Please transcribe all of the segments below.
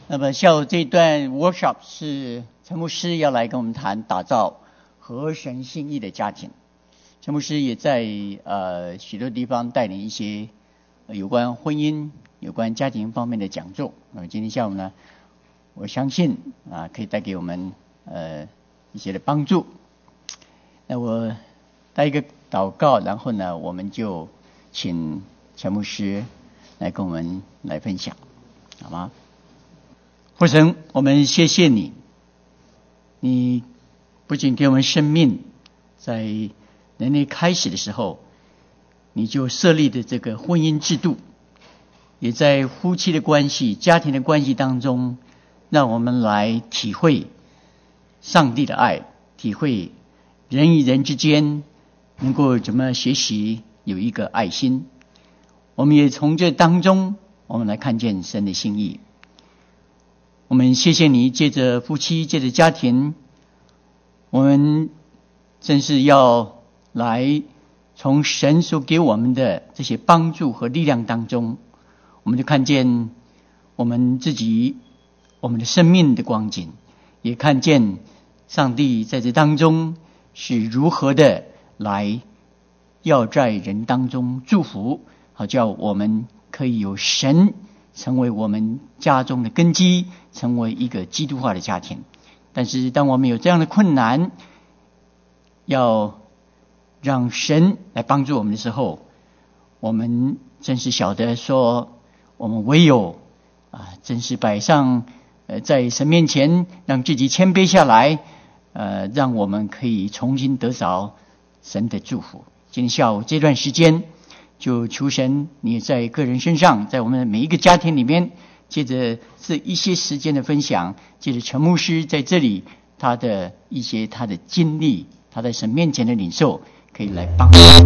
那么下午这一段 workshop 是陈牧师要来跟我们谈打造合神心意的家庭。陈牧师也在许多地方带领一些有关婚姻、有关家庭方面的讲座。那么今天下午呢，我相信可以带给我们一些的帮助。那我带一个祷告，然后呢，我们就请陈牧师来跟我们来分享，好吗？父神，我们谢谢你，你不仅给我们生命，在人类开始的时候，你就设立的这个婚姻制度，也在夫妻的关系、家庭的关系当中，让我们来体会上帝的爱，体会人与人之间能够怎么学习有一个爱心。我们也从这当中，我们来看见神的心意。我们谢谢你，借着夫妻，借着家庭，我们真是要来从神所给我们的这些帮助和力量当中，我们就看见我们自己，我们的生命的光景，也看见上帝在这当中是如何的来要在人当中祝福，好叫我们可以有神成为我们家中的根基，成为一个基督化的家庭。但是当我们有这样的困难，要让神来帮助我们的时候，我们真是晓得说，我们唯有真是摆上在神面前，让自己谦卑下来，让我们可以重新得着神的祝福。今天下午这段时间，就求神你在个人身上，在我们的每一个家庭里面，借着这一些时间的分享，借着陈牧师在这里他的一些他的经历，他在神面前的领受，可以来帮助这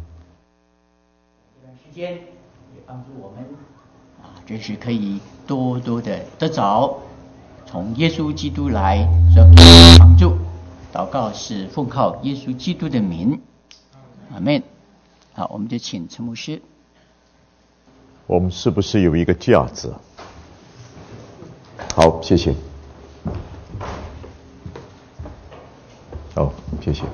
段时间，也帮助我们真是可以多多的得着从耶稣基督来所给的帮助。祷告是奉靠耶稣基督的名，阿们。好，我们就请陈牧师。 我们是不是有一个架子？好，谢谢。好，谢谢。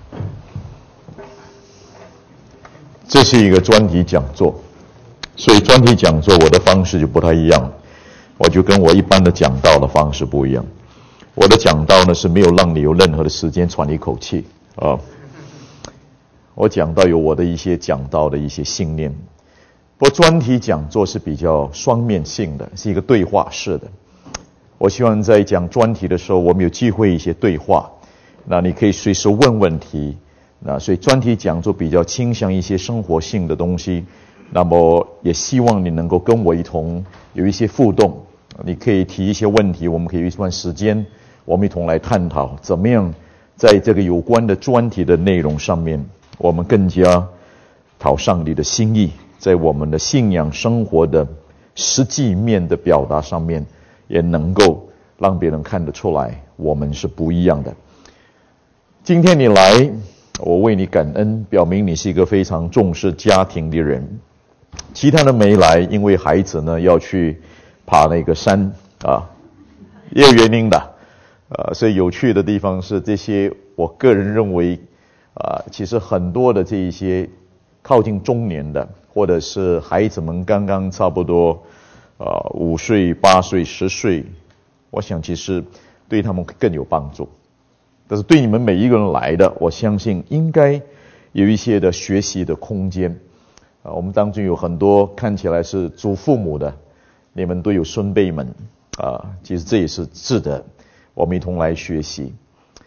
这是一个专题讲座，所以专题讲座我的方式就不太一样，我就跟我一般的讲道的方式不一样。我的讲道呢是没有让你有任何的时间喘一口气啊。我讲到有我的一些讲到的一些信念，不过专题讲座是比较双面性的，是一个对话式的。我希望在讲专题的时候，我们有机会一些对话，那你可以随时问问题。那所以专题讲座比较倾向一些生活性的东西，那么也希望你能够跟我一同有一些互动，你可以提一些问题，我们可以有一段时间，我们一同来探讨怎么样在这个有关的专题的内容上面，我们更加讨上帝的心意，在我们的信仰生活的实际面的表达上面，也能够让别人看得出来我们是不一样的。今天你来，我为你感恩，表明你是一个非常重视家庭的人。其他人没来，因为孩子呢要去爬那个山也有原因的所以有趣的地方是这些，我个人认为其实很多的这一些靠近中年的，或者是孩子们刚刚差不多5岁、8岁、10岁，我想其实对他们更有帮助。但是对你们每一个人来的，我相信应该有一些的学习的空间我们当中有很多看起来是祖父母的，你们都有孙辈们其实这也是值得我们一同来学习。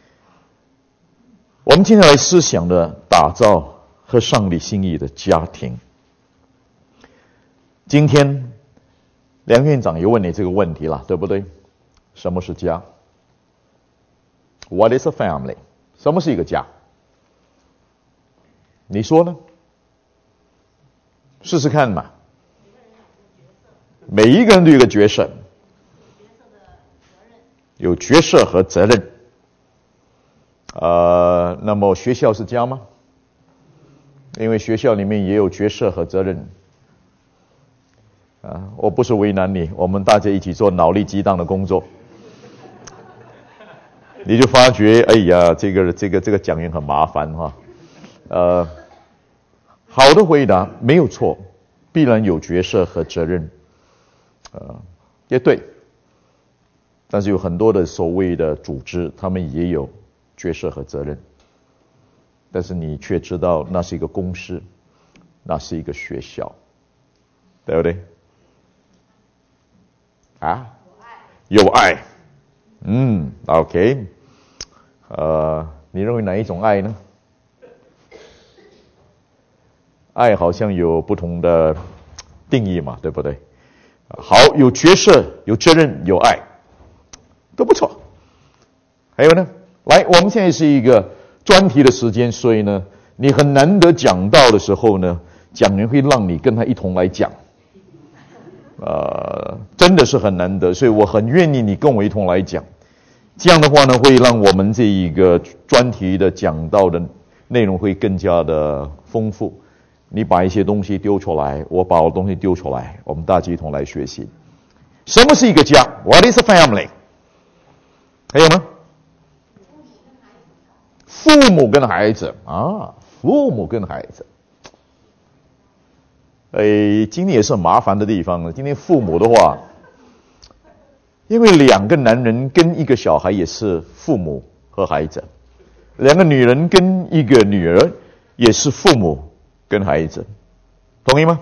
我们今天来思想的打造和上帝心意的家庭。今天梁院长又问你这个问题了，对不对？什么是家？ What is a family？ 什么是一个家？你说呢？试试看嘛。每一个人都有一个角色，有角色和责任。那么学校是家吗？因为学校里面也有角色和责任。 我不是为难你，我们大家一起做脑力激荡的工作。你就发觉，哎呀，这个讲员很麻烦哈。好的回答没有错，必然有角色和责任，也对。但是有很多的所谓的组织，他们也有角色和责任，但是你却知道那是一个公司，那是一个学校，对不对？有爱。OK。你认为哪一种爱呢？爱好像有不同的定义嘛，对不对？好，有角色，有责任，有爱，都不错。还有呢？来，我们现在是一个专题的时间，所以呢，你很难得讲到的时候呢，讲员会让你跟他一同来讲。真的是很难得，所以我很愿意你跟我一同来讲。这样的话呢，会让我们这一个专题的讲到的内容会更加的丰富。你把一些东西丢出来，我把我的东西丢出来，我们大家一同来学习。什么是一个家 ？What is a family？ 还有吗？父母跟孩子啊，父母跟孩子。今天也是很麻烦的地方了。今天父母的话，因为2个男人跟1个小孩也是父母和孩子，2个女人跟1个女儿也是父母跟孩子，同意吗？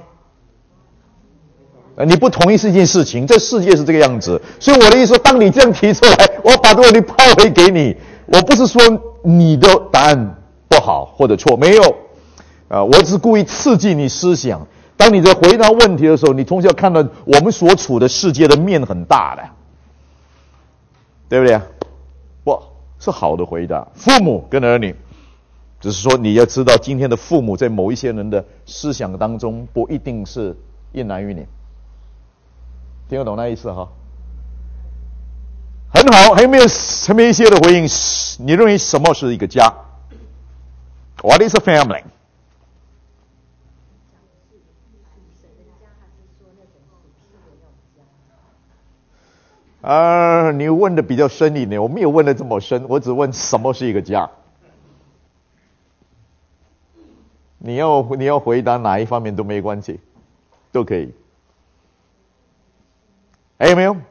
你不同意是一件事情，这世界是这个样子。所以我的意思说，当你这样提出来，我把这个问题抛回给你，我不是说你的答案不好或者错，没有，我只是故意刺激你思想。当你在回答问题的时候，你从小看到我们所处的世界的面很大的，对不对？不是好的回答。父母跟儿女，只是说你要知道，今天的父母在某一些人的思想当中，不一定是一男一女。听得懂那意思哈？很好，还有没有一些的回应？你认为什么是一个家 ？What is a family？你问的比较深一点，我没有问的这么深，我只问什么是一个家。你要回答哪一方面都没关系，都可以。还有没有？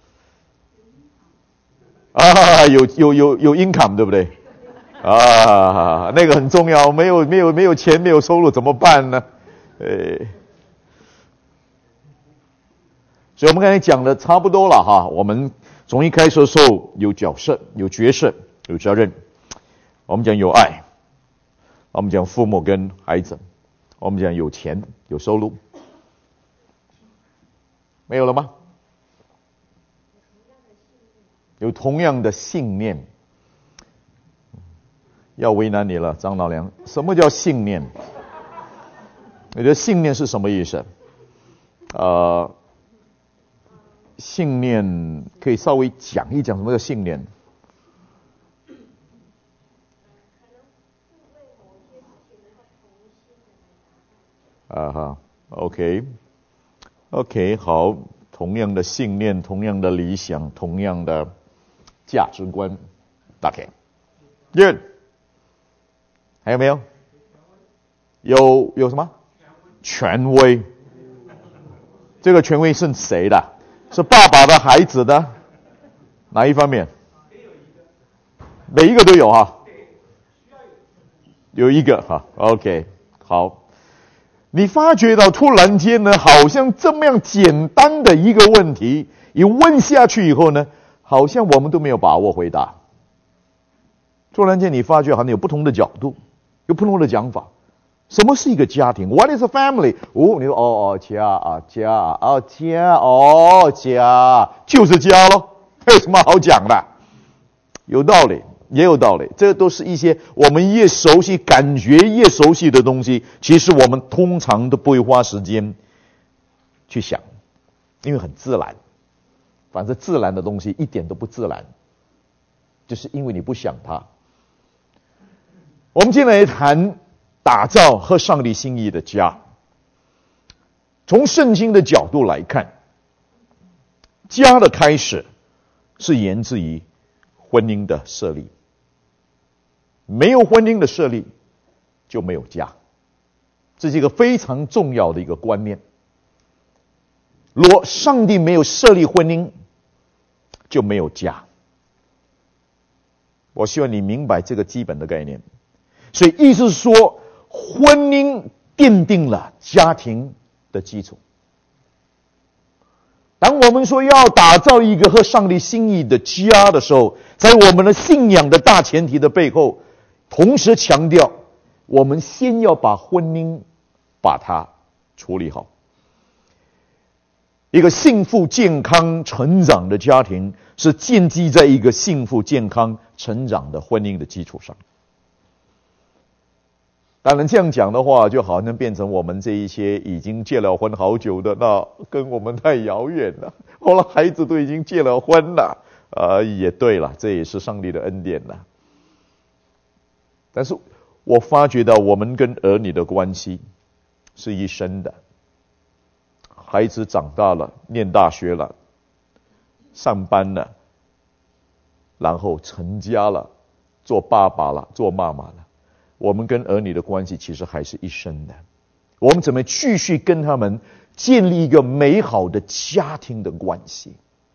有 income 对不对？那个很重要，没有钱，没有收入怎么办呢？所以我们刚才讲的差不多了哈。我们从一开始的时候有角色、有角色、有责任。我们讲有爱，我们讲父母跟孩子，我们讲有钱、有收入。没有了吗？有同样的信念。要为难你了，张老梁。什么叫信念？你的信念是什么意思？信念可以稍微讲一讲什么叫信念。OK， 好，同样的信念，同样的理想，同样的价值观 ，OK， good， 还有没有？有什么？权威。这个权威是谁的？是爸爸的、孩子的？哪一方面？每一个都有哈。有一个哈 ，OK， 好。你发觉到突然间呢，好像这么样简单的一个问题，一问下去以后呢，好像我们都没有把握回答。突然间你发觉好像有不同的角度，有不同的讲法。什么是一个家庭 ？What is a family？ 你说家就是家咯，有什么好讲的？有道理。也有道理，这都是一些我们越熟悉、感觉越熟悉的东西，其实我们通常都不会花时间去想，因为很自然。反正自然的东西一点都不自然，就是因为你不想它。我们今天来谈打造合上帝心意的家。 从圣经的角度来看，家的开始是源自于婚姻的设立。没有婚姻的设立，就没有家。这是一个非常重要的一个观念。若上帝没有设立婚姻，就没有家。我希望你明白这个基本的概念。所以意思是说，婚姻奠定了家庭的基础。当我们说要打造一个合上帝心意的家的时候，在我们的信仰的大前提的背后，同时强调，我们先要把婚姻把它处理好。一个幸福健康成长的家庭是建基在一个幸福健康成长的婚姻的基础上。当然这样讲的话，就好像变成我们这一些已经结了婚好久的，那跟我们太遥远了。后来孩子都已经结了婚了，也对了，这也是上帝的恩典了。但是我发觉到我们跟儿女的关系是一生的。孩子长大了，念大学了，上班了，然后成家了，做爸爸了，做妈妈了。我们跟儿女的关系其实还是一生的。我们怎么继续跟他们建立一个美好的家庭的关系？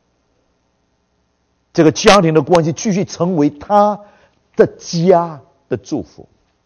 这个家庭的关系继续成为他的家的祝福。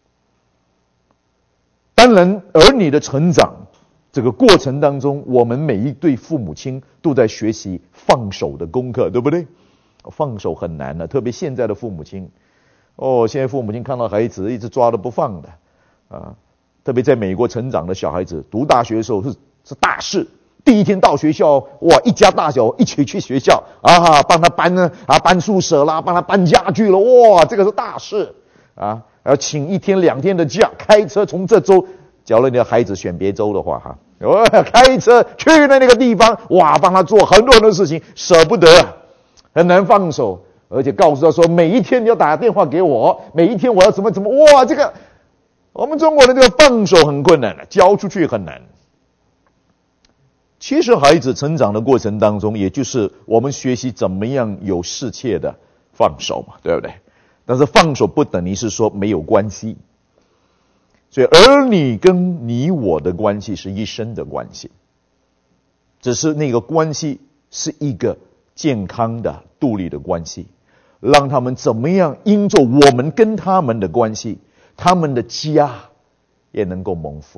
当然，儿女的成长这个过程当中，我们每一对父母亲都在学习放手的功课，对不对？放手很难的，特别现在的父母亲。现在父母亲看到孩子一直抓着不放的，特别在美国成长的小孩子，读大学的时候是大事。第一天到学校，哇，一家大小一起去学校帮他搬宿舍啦，帮他搬家具了，哇，这个是大事要请1天2天的假，开车从这州，假如你的孩子选别州的话开车去那个地方，哇，帮他做很多的事情，舍不得，很难放手。而且告诉他说，每一天你要打电话给我，每一天我要怎么，哇，这个我们中国人这个放手很困难的，交出去很难。其实孩子成长的过程当中，也就是我们学习怎么样有适切的放手嘛，对不对？但是放手不等于是说没有关系。所以儿女跟你我的关系是一生的关系，只是那个关系是一个健康的独立的关系，让他们怎么样因着我们跟他们的关系，他们的家也能够蒙福。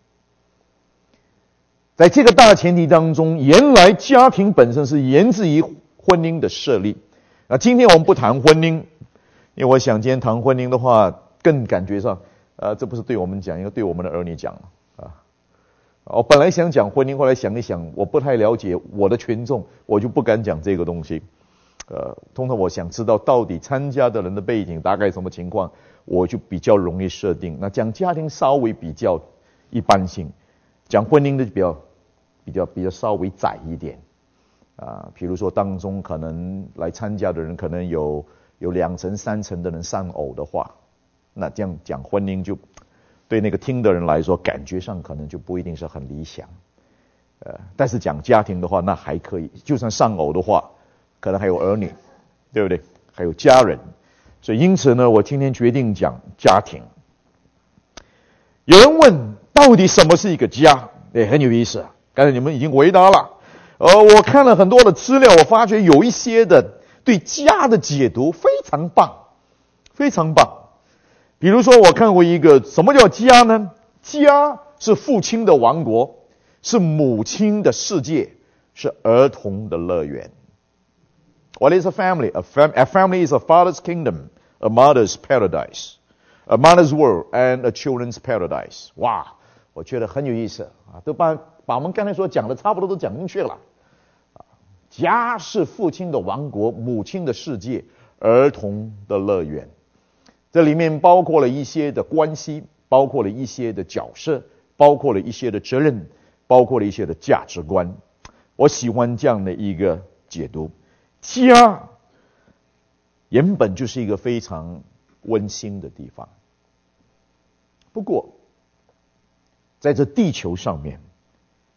在这个大前提当中，原来家庭本身是源自于婚姻的设立。今天我们不谈婚姻，因为我想今天谈婚姻的话，更感觉上这不是对我们讲，应该对我们的儿女讲我本来想讲婚姻，后来想一想，我不太了解我的群众，我就不敢讲这个东西。通常我想知道到底参加的人的背景大概什么情况，我就比较容易设定。那讲家庭稍微比较一般性，讲婚姻的比较稍微窄一点比如说当中可能来参加的人可能有2成3成的人丧偶的话，那这样讲婚姻就对那个听的人来说，感觉上可能就不一定是很理想。但是讲家庭的话，那还可以，就算丧偶的话，可能还有儿女，对不对？还有家人。所以因此呢，我今天决定讲家庭。有人问，到底什么是一个家？很有意思。刚才你们已经回答了。我看了很多的资料，我发觉有一些的对家的解读非常棒，非常棒。比如说我看过一个，什么叫家呢？家是父亲的王国，是母亲的世界，是儿童的乐园。What is a family? A family is a father's kingdom, a mother's paradise, a mother's world, and a children's paradise. 哇，我觉得很有意思都把我们刚才所讲的差不多都讲进去了。家是父亲的王国，母亲的世界，儿童的乐园。这里面包括了一些的关系，包括了一些的角色，包括了一些的责任，包括了一些的价值观。我喜欢这样的一个解读。家原本就是一个非常温馨的地方。不过在这地球上面，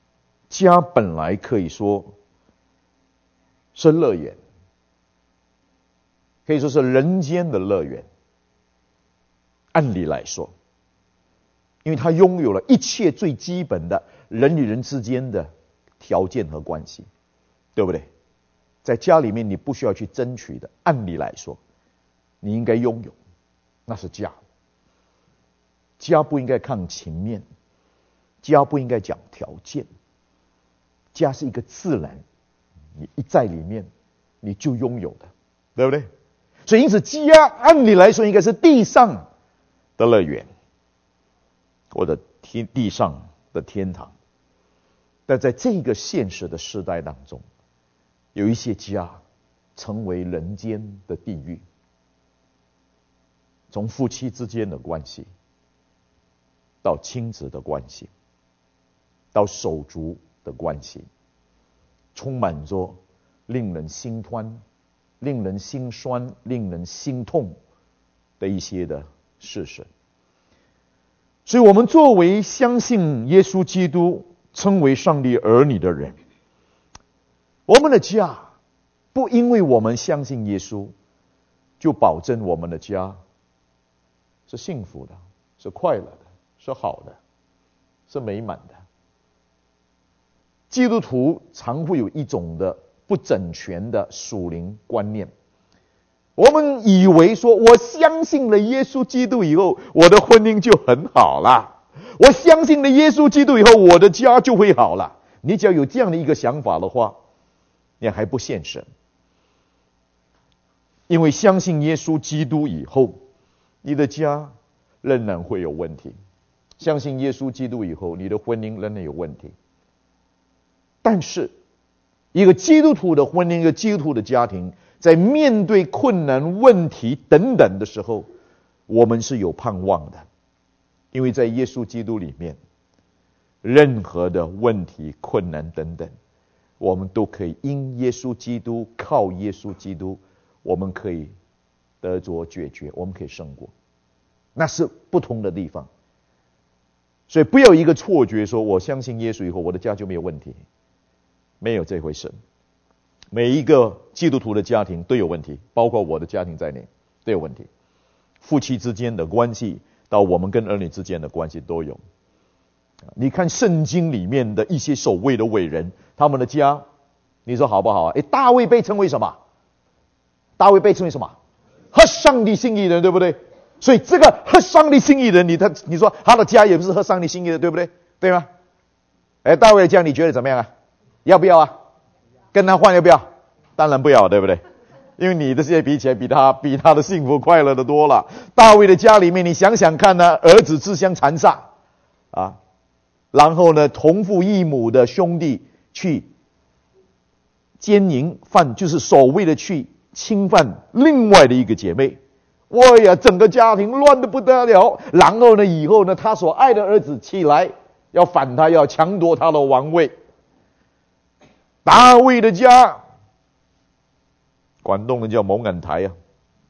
家本来可以说是乐园，可以说是人间的乐园。按理来说，因为它拥有了一切最基本的人与人之间的条件和关系，对不对？在家里面你不需要去争取的，按理来说你应该拥有，那是家。家不应该看情面，家不应该讲条件，家是一个自然，你一在里面你就拥有的，对不对？所以因此家按理来说应该是地上的乐园，或者地上的天堂。但在这个现实的时代当中，有一些家成为人间的地狱。从夫妻之间的关系，到亲子的关系，到手足的关系，充满着令人心酸、令人心酸、令人心痛的一些的事实。所以我们作为相信耶稣基督、称为上帝儿女的人，我们的家不因为我们相信耶稣，就保证我们的家是幸福的，是快乐的，是好的，是美满的。基督徒常会有一种的不整全的属灵观念，我们以为说我相信了耶稣基督以后，我的婚姻就很好了，我相信了耶稣基督以后，我的家就会好了。你只要有这样的一个想法的话，你还不现实。因为相信耶稣基督以后，你的家仍然会有问题，相信耶稣基督以后，你的婚姻仍然有问题。但是一个基督徒的婚姻，一个基督徒的家庭，在面对困难、问题等等的时候，我们是有盼望的。因为在耶稣基督里面，任何的问题、困难等等，我们都可以因耶稣基督，靠耶稣基督，我们可以得着解决，我们可以胜过。那是不同的地方。所以不要有一个错觉，说我相信耶稣以后，我的家就没有问题。没有这回事。每一个基督徒的家庭都有问题，包括我的家庭在内都有问题。夫妻之间的关系，到我们跟儿女之间的关系都有。你看圣经里面的一些所谓的伟人，他们的家，你说好不好啊？大卫被称为什么？大卫被称为什么？合上帝心意人，对不对？所以这个合上帝心意人，你说他的家也不是合上帝心意的，对不对？对吗？大卫的家你觉得怎么样啊？要不要啊？跟他换要不要？当然不要，对不对？因为你的这些比起来，比他的幸福快乐的多了。大卫的家里面，你想想看呢，儿子自相残杀啊，然后呢，同父异母的兄弟去奸淫犯，就是所谓的去侵犯另外的一个姐妹。哇呀，整个家庭乱得不得了。然后呢，以后呢，他所爱的儿子起来要反他，要抢夺他的王位。大卫的家，广东人叫蒙眼台啊，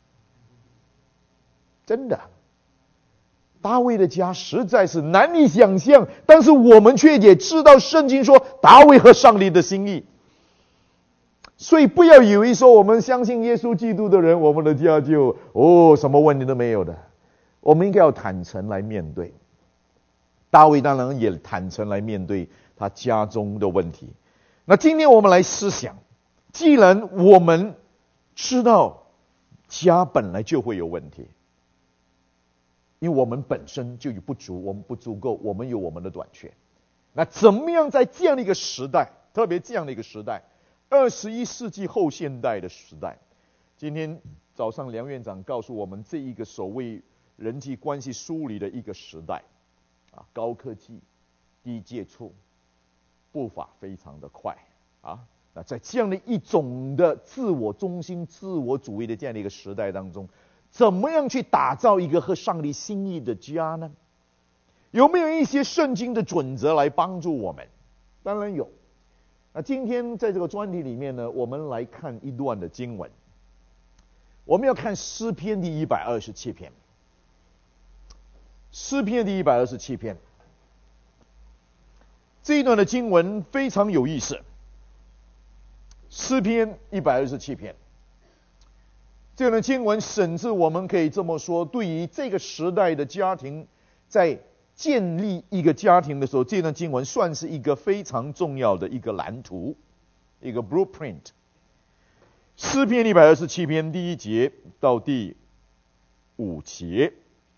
真的，大卫的家实在是难以想象，但是我们却也知道圣经说大卫和上帝的心意。所以不要以为说我们相信耶稣基督的人，我们的家就什么问题都没有的。我们应该要坦诚来面对。大卫当然也坦诚来面对他家中的问题。那今天我们来思想，既然我们知道家本来就会有问题，因为我们本身就有不足，我们不足够，我们有我们的短缺。那怎么样在这样的一个时代，特别这样的一个时代，21世纪后现代的时代，今天早上梁院长告诉我们，这一个所谓人际关系梳理的一个时代啊，高科技、低接触，步伐非常的快啊。那在这样的一种的自我中心、自我主义的这样的一个时代当中，怎么样去打造一个合上帝心意的家呢？有没有一些圣经的准则来帮助我们？当然有。那今天在这个专题里面呢，我们来看一段的经文。我们要看诗篇第127篇。诗篇第127篇。 这一段的经文非常有意思，诗篇127篇。这段经文甚至我们可以这么说，对于这个时代的家庭，在建立一个家庭的时候，这段经文算是一个非常重要的一个蓝图，一个 blueprint。诗篇127篇第1节到第5节。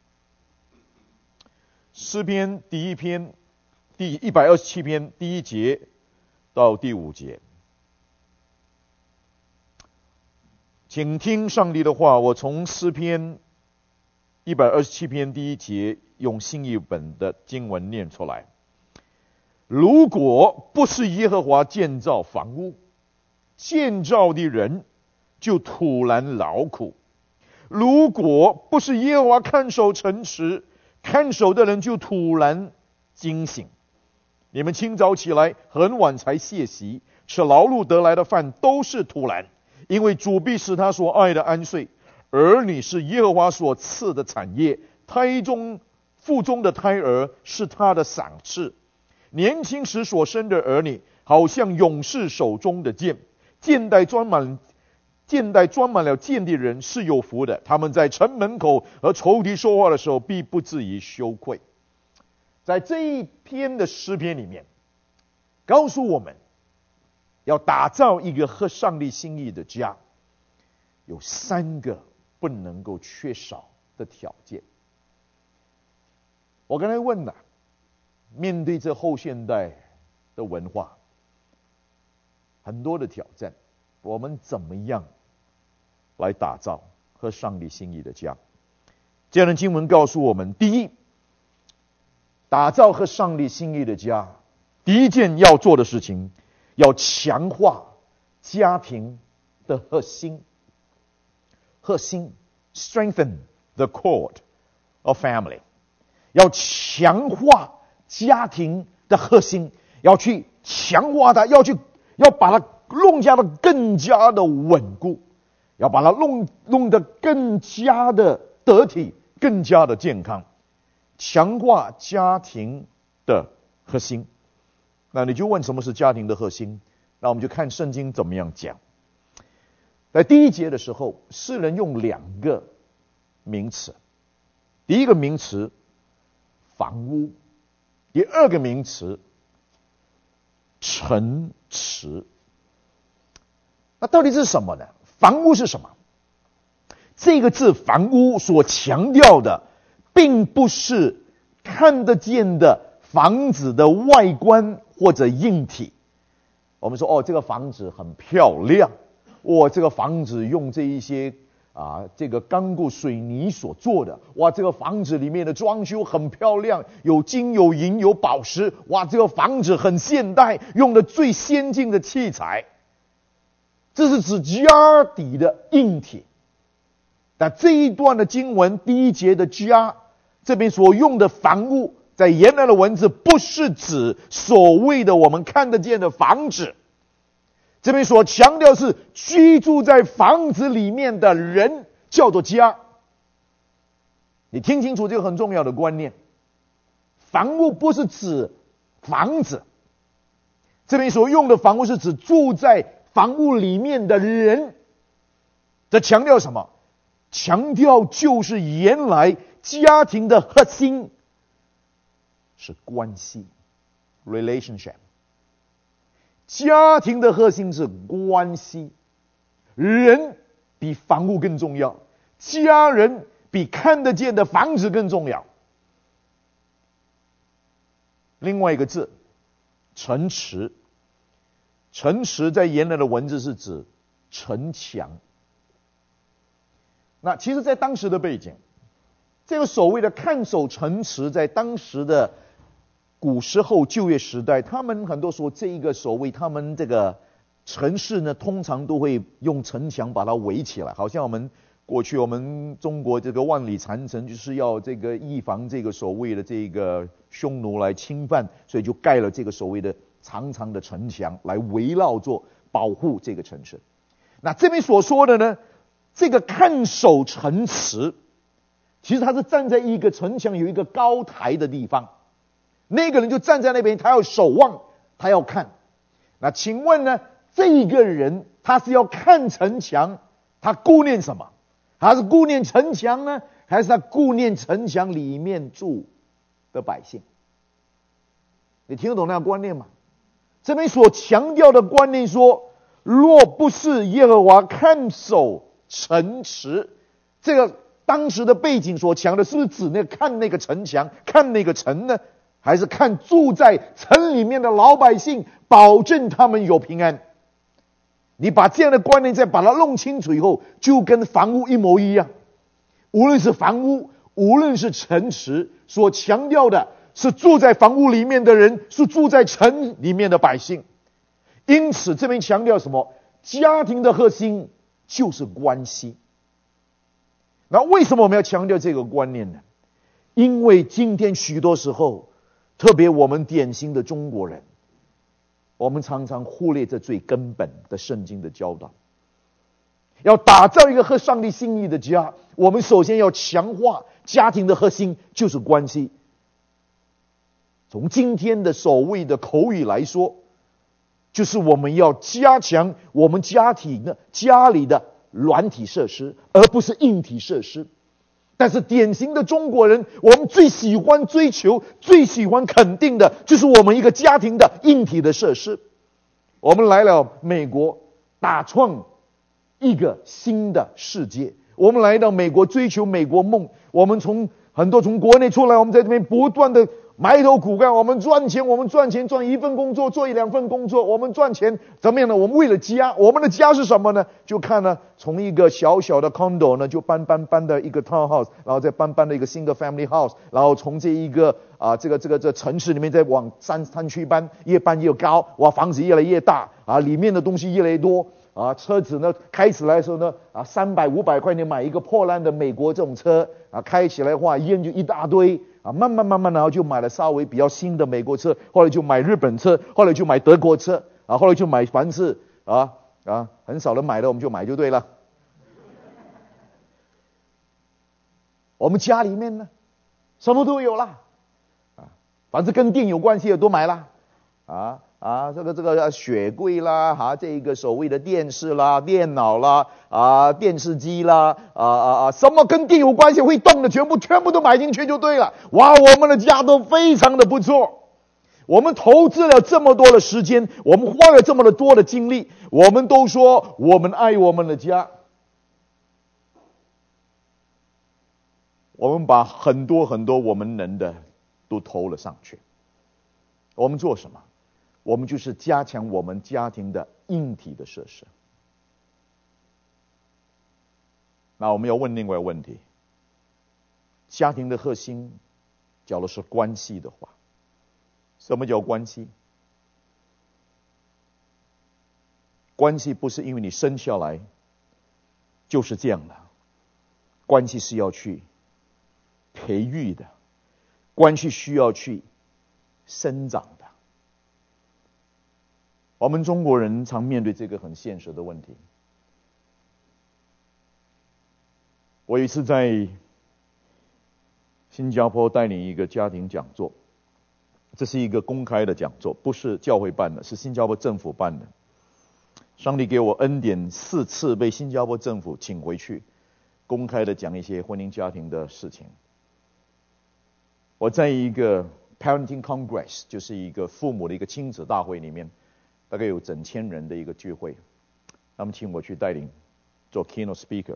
诗篇第127篇第1节到第5节。请听上帝的话，我从诗篇127篇第1节用新译本的经文念出来。如果不是耶和华建造房屋，建造的人就徒然劳苦；如果不是耶和华看守城池，看守的人就突然惊醒。你们清早起来，很晚才歇息，吃劳碌得来的饭都是突然，因为主必使他所爱的安睡。儿女是耶和华所赐的产业，腹中的胎儿是他的赏赐。年轻时所生的儿女，好像勇士手中的剑，剑带装满了剑的人是有福的。他们在城门口和仇敌说话的时候，必不至于羞愧。在这一篇的诗篇里面，告诉我们要打造一个合上帝心意的家，有3个不能够缺少的条件。我刚才问了，面对这后现代的文化，很多的挑战，我们怎么样来打造合上帝心意的家？这样的经文告诉我们，第一，打造合上帝心意的家，第一件要做的事情，要强化家庭的核心。strengthen the cord of family， 要强化家庭的核心，要去强化它，要把它弄加的更加的稳固，要把它弄得更加的得体，更加的健康，强化家庭的核心。那你就问什么是家庭的核心？那我们就看圣经怎么样讲。在第1节的时候，诗人用2个名词，第一个名词房屋，第2个名词城池。那到底是什么呢？房屋是什么？这个字房屋所强调的，并不是看得见的房子的外观或者硬体。我们说这个房子很漂亮，这个房子用这一些这个钢构水泥所做的，这个房子里面的装修很漂亮，有金有银有宝石，这个房子很现代，用的最先进的器材。这是指家底的硬体。但这一段的经文第1节的家，这边所用的房屋，在原来的文字不是指所谓的我们看得见的房子，这边所强调是居住在房子里面的人叫做家。你听清楚这个很重要的观念，房屋不是指房子，这边所用的房屋是指住在房屋里面的人。这强调什么？强调就是原来家庭的核心是关系 relationship， 家庭的核心是关系，人比房屋更重要，家人比看得见的房子更重要。另外一个字城池，城池在原来的文字是指城墙。那其实在当时的背景，这个所谓的看守城池，在当时的古时候旧约时代，他们很多说这一个所谓他们这个城市呢，通常都会用城墙把它围起来，好像我们过去我们中国这个万里长城就是要这个预防这个所谓的这个匈奴来侵犯，所以就盖了这个所谓的长长的城墙来围绕着保护这个城市。那这边所说的呢，这个看守城池，其实它是站在一个城墙有一个高台的地方， 那个人就站在那边，他要守望，他要看。那请问呢，这一个人他是要看城墙，他顾念什么？他是顾念城墙呢，还是他顾念城墙里面住的百姓？你听得懂那个观念吗？这边所强调的观念说，若不是耶和华看守城池，这个当时的背景所强的，是不是指看那个城墙，看那个城呢？还是看住在城里面的老百姓，保证他们有平安？你把这样的观念再把它弄清楚以后，就跟房屋一模一样。无论是房屋，无论是城池，所强调的是住在房屋里面的人，是住在城里面的百姓。因此这边强调什么？家庭的核心就是关系。那为什么我们要强调这个观念呢？因为今天许多时候，特别我们典型的中国人，我们常常忽略这最根本的圣经的教导。要打造一个合上帝心意的家，我们首先要强化家庭的核心就是关系。从今天的所谓的口语来说，就是我们要加强我们家里的软体设施，而不是硬体设施。但是典型的中国人，我们最喜欢追求、最喜欢肯定的，就是我们一个家庭的硬体的设施。我们来了美国，打创一个新的世界。我们来到美国，追求美国梦。我们从国内出来，我们在这边不断的埋头苦干，我们赚钱，赚一份工作，做一两份工作，我们赚钱怎么样呢？我们为了家，我们的家是什么呢？就看呢，从一个小小的 condo 呢，就搬的一个 townhouse， 然后再搬的一个single family house， 然后从这一个这个城市里面再往山区搬，越搬越高，哇，房子越来越大啊，里面的东西越来越多啊，车子呢开起来的时候呢300、500块钱买一个破烂的美国这种车啊，开起来的话烟就一大堆。慢慢，然后就买了稍微比较新的美国车，后来就买日本车，后来就买德国车，后来就买凡是很少人买的我们就买就对了。我们家里面呢，什么都有啦，反正跟电有关系的都买啦，这个雪柜啦，这个所谓的电视啦、电脑啦、电视机啦，什么跟电有关系会动的，全部都买进去就对了。哇，我们的家都非常的不错。我们投资了这么多的时间，我们花了这么多的精力，我们都说我们爱我们的家。我们把很多我们能的都投了上去。我们做什么？我们就是加强我们家庭的硬体的设施。那我们要问另外一个问题：家庭的核心，假如是关系的话，什么叫关系？关系不是因为你生下来就是这样的，关系是要去培育的，关系需要去生长的。我们中国人常面对这个很现实的问题。我有一次在新加坡带领一个家庭讲座，这是一个公开的讲座，不是教会办的，是新加坡政府办的。上帝给我恩典，4次被新加坡政府请回去，公开的讲一些婚姻家庭的事情。我在一个 Parenting Congress， 就是一个父母的一个亲子大会里面，大概有整千人的一个聚会，他们请我去带领做 keynote speaker。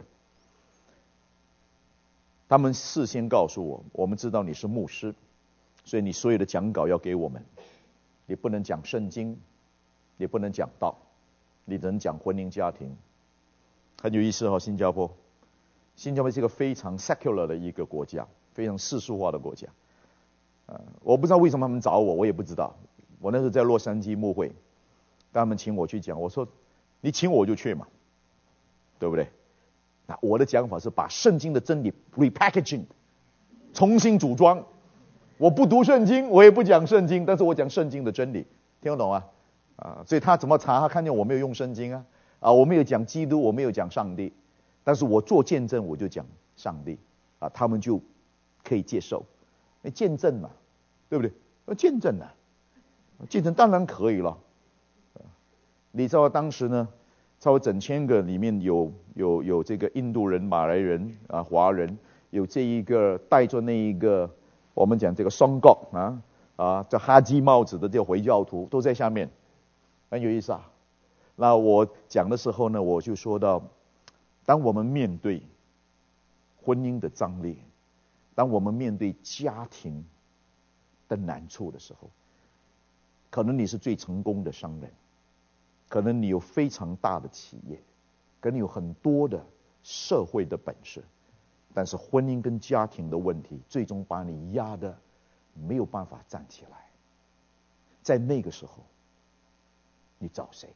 他们事先告诉我，我们知道你是牧师，所以你所有的讲稿要给我们，你不能讲圣经，你不能讲道，你只能讲婚姻家庭。很有意思哦，新加坡是一个非常 secular 的一个国家，非常世俗化的国家。我不知道为什么他们找我，我也不知道。我那时候在洛杉矶牧会，他们请我去讲，我说你请我就去嘛，对不对？那我的讲法是把圣经的真理 repackaging， 重新组装。我不读圣经，我也不讲圣经，但是我讲圣经的真理，听得懂吗？所以他怎么查？他看见我没有用圣经我没有讲基督，我没有讲上帝，但是我做见证我就讲上帝他们就可以接受。见证嘛，对不对？ 见证啊，见证当然可以了。你知道当时呢，超过整千个里面有这个印度人、马来人啊、华人，有这一个戴着那一个我们讲这个双角这哈基帽子的这个回教徒都在下面，很有意思啊。那我讲的时候呢，我就说到，当我们面对婚姻的张力，当我们面对家庭的难处的时候，可能你是最成功的商人，可能你有非常大的企业，可能有很多的社会的本事，但是婚姻跟家庭的问题最终把你压得没有办法站起来。在那个时候，你找谁？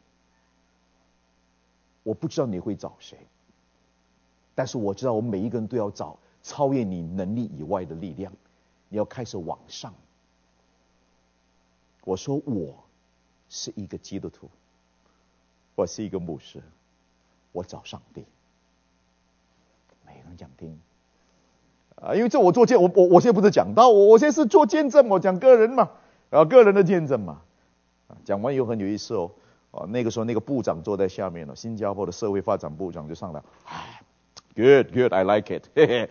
我不知道你会找谁，但是我知道我们每一个人都要找超越你能力以外的力量，你要开始往上。我说我是一个基督徒，我是一个牧师，我找上帝。每个人讲听因为这我做见我现在不是讲道，我现在是做见证，我讲个人嘛，个人的见证嘛。讲完以后很有意思哦。那个时候那个部长坐在下面了，新加坡的社会发展部长就上来，Good, I like it 嘿嘿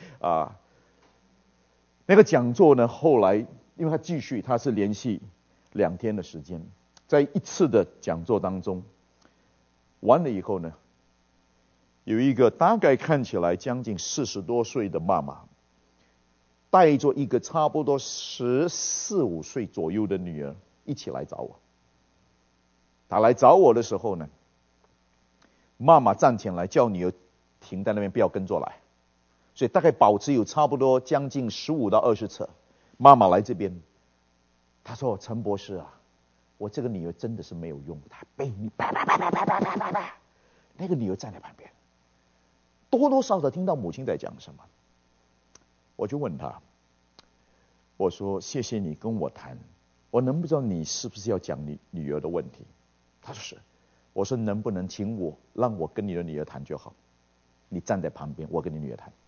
那个讲座呢，后来因为他继续，他是连续2天的时间，在一次的讲座当中完了以后呢，有一个大概看起来将近40多岁的妈妈，带着一个差不多14、15岁左右的女儿一起来找我。他来找我的时候呢，妈妈站起来叫女儿停在那边，不要跟着来。所以大概保持有差不多将近15到20次。妈妈来这边，她说：“陈博士啊，我这个女儿真的是没有用，她被你啪。那个女儿站在旁边，多多少少听到母亲在讲什么。我就问她，我说：谢谢你跟我谈，我能不知道你是不是要讲你女儿的问题？他说是。我说能不能请我让我跟你的女儿谈就好，你站在旁边，我跟你女儿谈。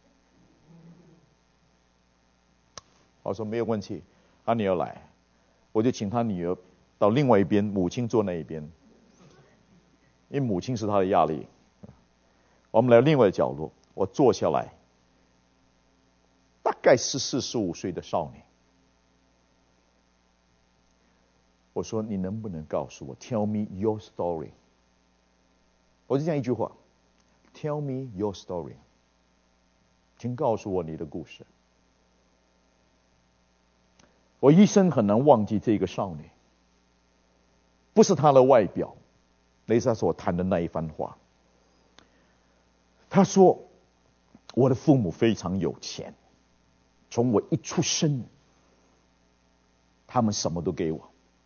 我说没有问题，他女儿来，我就请他女儿到另外一边，母亲坐那一边，因为母亲是他的压力。我们来另外的角落，我坐下来，大概14、15岁的少年。我说你能不能告诉我 ，Tell me your story。我就讲一句话 ，Tell me your story， 请告诉我你的故事。我一生很难忘记这个少年，不是他的外表，那是他所谈的那一番话。他说，我的父母非常有钱，从我一出生，他们什么都给我。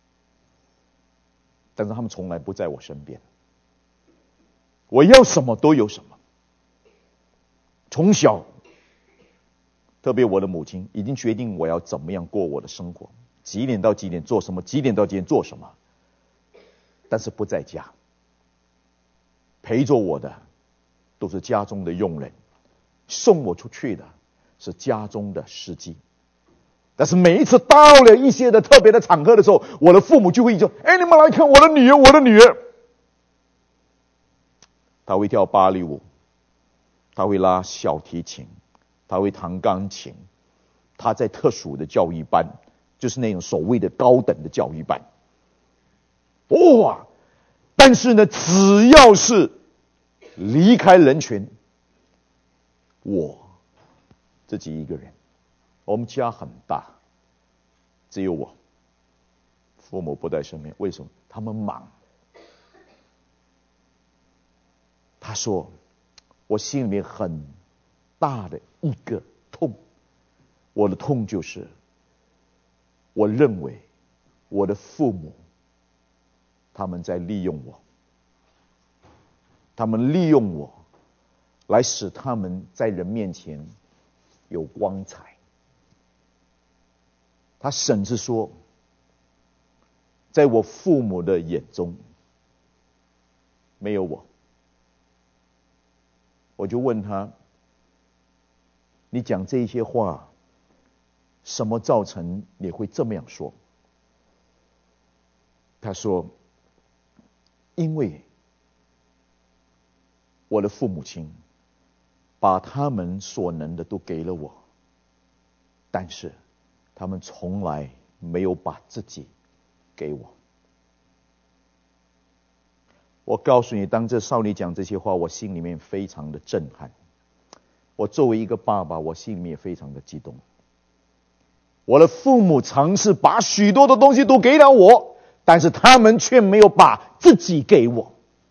但是他们从来不在我身边，我要什么都有什么。从小，特别我的母亲已经决定我要怎么样过我的生活，几点到几点做什么，几点到几点做什么，但是不在家，陪着我的都是家中的佣人，送我出去的是家中的司机。但是每一次到了一些的特别的场合的时候，我的父母就会说：“哎，你们来看我的女儿，我的女儿。”她会跳芭蕾舞，她会拉小提琴，她会弹钢琴，她在特殊的教育班，就是那种所谓的高等的教育班。哇！但是呢，只要是离开人群，我自己一个人。我们家很大，只有我，父母不在身边。为什么？他们忙。他说，我心里面很大的一个痛，我的痛就是，我认为我的父母他们在利用我，他们利用我来使他们在人面前有光彩。他甚至说，在我父母的眼中没有我。我就问他，你讲这些话，什么造成你会这么样说？ 他说，因为我的父母亲把他们所能的都给了我，但是他们从来没有把自己给我。我告诉你，当这少女讲这些话，我心里面非常的震撼。我作为一个爸爸，我心里面也非常的激动。我的父母尝试把许多的东西都给了我，但是他们却没有把自己给我。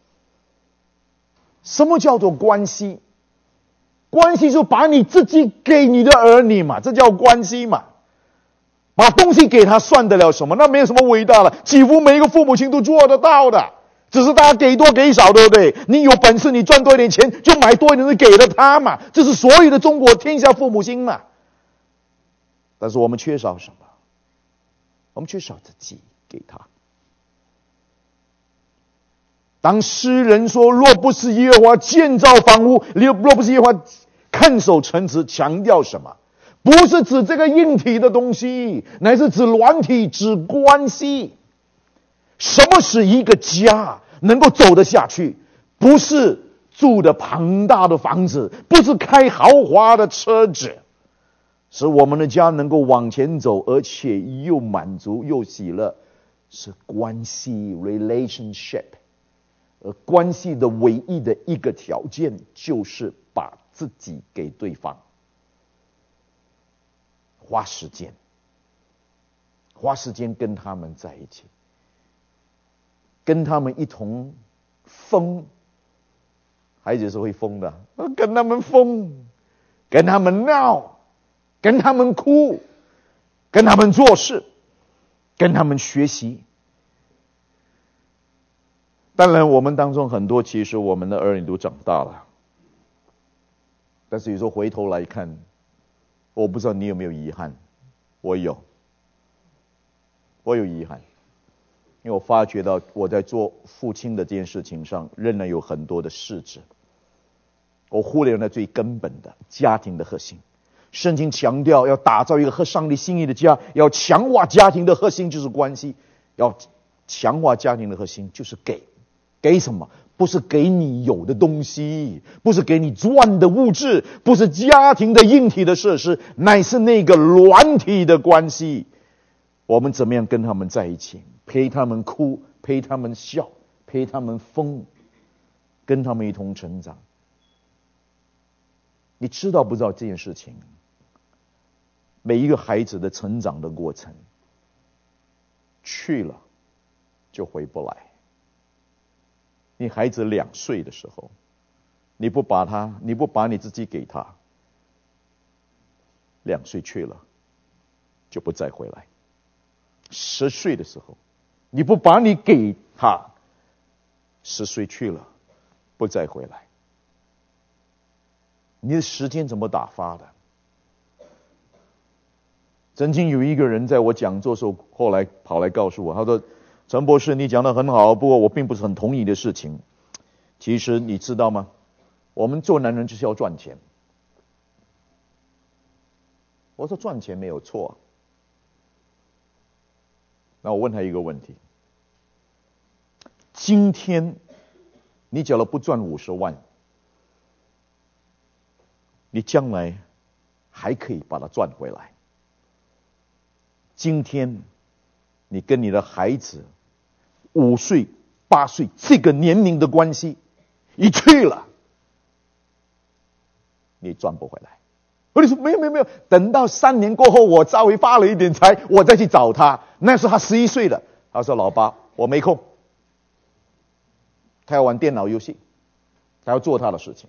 什么叫做关系？关系就把你自己给你的儿女嘛，这叫关系嘛。把东西给他算得了什么？那没有什么伟大了，几乎每一个父母亲都做得到的，只是大家给多给少，对不对？你有本事你赚多一点钱，就买多一点东西给了他嘛，这是所有的中国天下父母心嘛。但是我们缺少什么？我们缺少自己给他。当诗人说，若不是耶和华建造房屋，若不是耶和华看守城池，强调什么？不是指这个硬体的东西，乃是指软体，指关系。什么是一个家能够走得下去？不是住的庞大的房子，不是开豪华的车子，使我们的家能够往前走，而且又满足又喜乐，是关系 relationship。而关系的唯一的一个条件，就是把自己给对方。花时间跟他们在一起，跟他们一同疯。孩子是会疯的，跟他们疯，跟他们闹，跟他们哭，跟他们做事，跟他们学习。当然我们当中很多其实我们的儿女都长大了，但是有时候回头来看，我不知道你有没有遗憾。我有遗憾，因为我发觉到我在做父亲的这件事情上仍然有很多的失职，我忽略了最根本的家庭的核心。圣经强调要打造一个合上帝心意的家，要强化家庭的核心就是关系，要强化家庭的核心就是给什么？不是给你有的东西，不是给你赚的物质，不是家庭的硬体的设施，乃是那个软体的关系。我们怎么样跟他们在一起，陪他们哭，陪他们笑，陪他们疯，跟他们一同成长。你知道不知道这件事情？每一个孩子的成长的过程，去了就回不来。你孩子2岁的时候，你不把你自己给他，2岁去了就不再回来。10岁的时候，你不把你给他，10岁去了不再回来。你的时间怎么打发的？曾经有一个人在我讲座的时候，后来跑来告诉我，他说，陈博士，你讲得很好，不过我并不是很同意的事情。其实你知道吗？我们做男人就是要赚钱。我说赚钱没有错。那我问他一个问题：今天你假如不赚50万，你将来还可以把它赚回来。今天你跟你的孩子5岁、8岁这个年龄的关系一去了，你赚不回来。你说没有，等到3年过后，我稍微发了一点财，我再去找他。那时候他11岁了，他说：“老爸，我没空。”他要玩电脑游戏，他要做他的事情。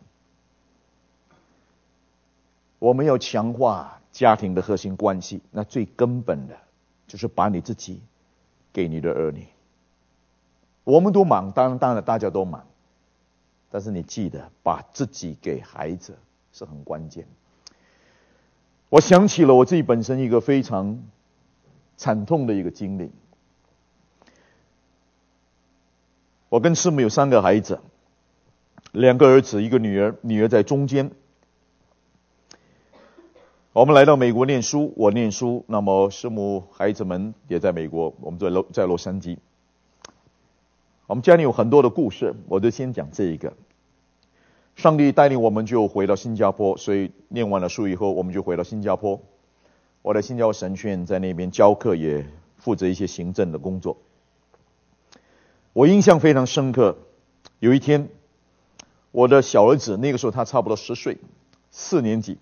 我们要强化家庭的核心关系，那最根本的就是把你自己给你的儿女。我们都忙，当然大家都忙，但是你记得把自己给孩子是很关键。我想起了我自己本身一个非常惨痛的一个经历。我跟师母有3个孩子，2个儿子1个女儿，女儿在中间。我们来到美国念书，我念书，那么师母孩子们也在美国，我们在洛杉矶。 我们家里有很多的故事，我就先讲这一个。上帝带领我们就回到新加坡，所以念完了书以后，我们就回到新加坡。我在新加坡神学院在那边教课，也负责一些行政的工作。我印象非常深刻，有一天，我的小儿子那个时候他差不多10岁，4年级，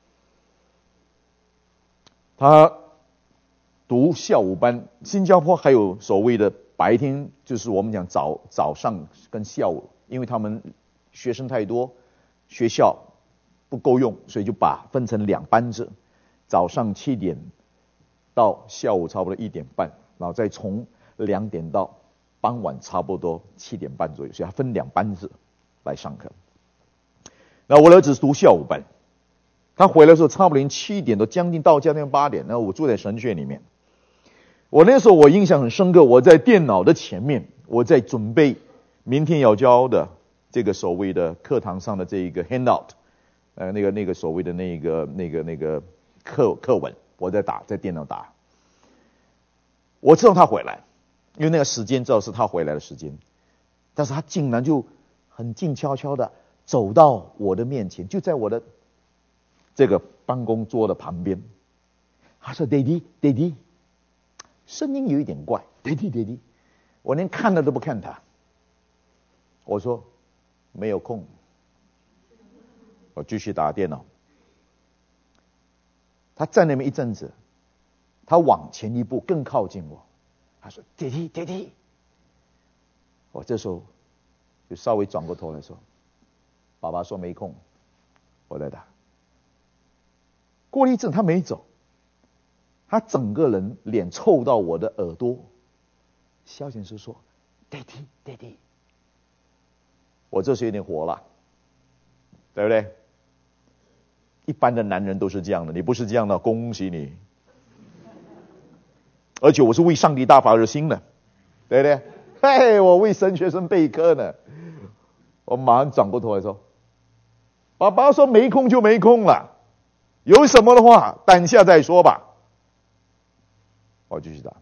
他读下午班。新加坡还有所谓的白天，就是我们讲早上跟下午，因为他们学生太多，学校不够用，所以就把分成2班制，早上7点到下午差不多1点半，然后再从2点到傍晚差不多7点半左右，所以他分2班制来上课。那我儿子读下午班，他回来的时候差不多7点都将近8点，然后我住在神学院里面。我那时候我印象很深刻，我在电脑的前面，我在准备明天要教的这个所谓的课堂上的这一个 handout， 那个所谓的那个课文，我在电脑打。我知道他回来，因为那个时间知道是他回来的时间，但是他竟然就很静悄悄的走到我的面前，就在我的这个办公桌的旁边。他说 Daddy， 声音有一点怪， Daddy， 我连看了都不看他。我说没有空，我继续打电脑。他站那边一阵子，他往前一步更靠近我，他说 Daddy， 我这时候就稍微转过头来说，爸爸说没空，我在打。过了一阵他没走，他整个人脸凑到我的耳朵，小声说 Daddy。 我这时有点火了，对不对？一般的男人都是这样的，你不是这样的，恭喜你。而且我是为上帝大发热心的，对不对？嘿，我为神学生备课呢。我马上转过头来说，爸爸说没空就没空了，有什么的话等下再说吧。我继续打。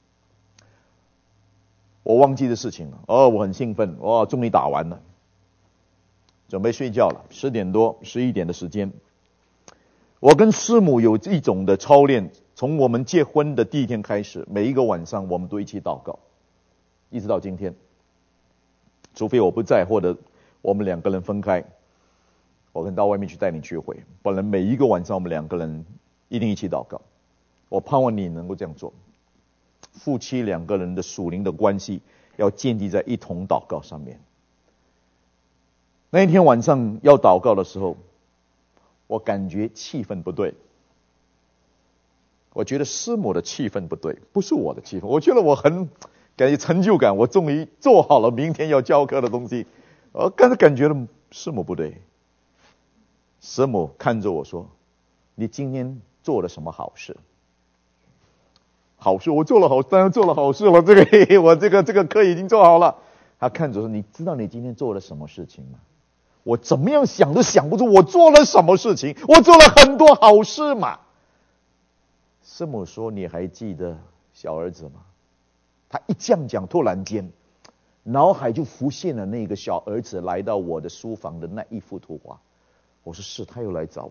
我忘记的事情了，我很兴奋，终于打完了，准备睡觉了，10点多11点的时间。我跟师母有一种的操练，从我们结婚的第一天开始，每一个晚上我们都一起祷告，一直到今天。除非我不在，或者我们2个人分开，我可能到外面去带你聚会，不然每一个晚上我们2个人一定一起祷告。我盼望你能够这样做。夫妻2个人的属灵的关系要建立在一同祷告上面。那一天晚上要祷告的时候，我感觉气氛不对，我觉得师母的气氛不对，不是我的气氛。我觉得我很感觉成就感，我终于做好了明天要教课的东西。我刚才感觉到师母不对，师母看着我说：“你今天做了什么好事？”好事，我做了好，当然做了好事了。我这个课已经做好了。他看着说：“你知道你今天做了什么事情吗？”我怎么样想都想不出我做了什么事情，我做了很多好事嘛。师母说：“你还记得小儿子吗？”他一这样讲，突然间脑海就浮现了那个小儿子来到我的书房的那一幅图画。我说：“是，他又来找我。”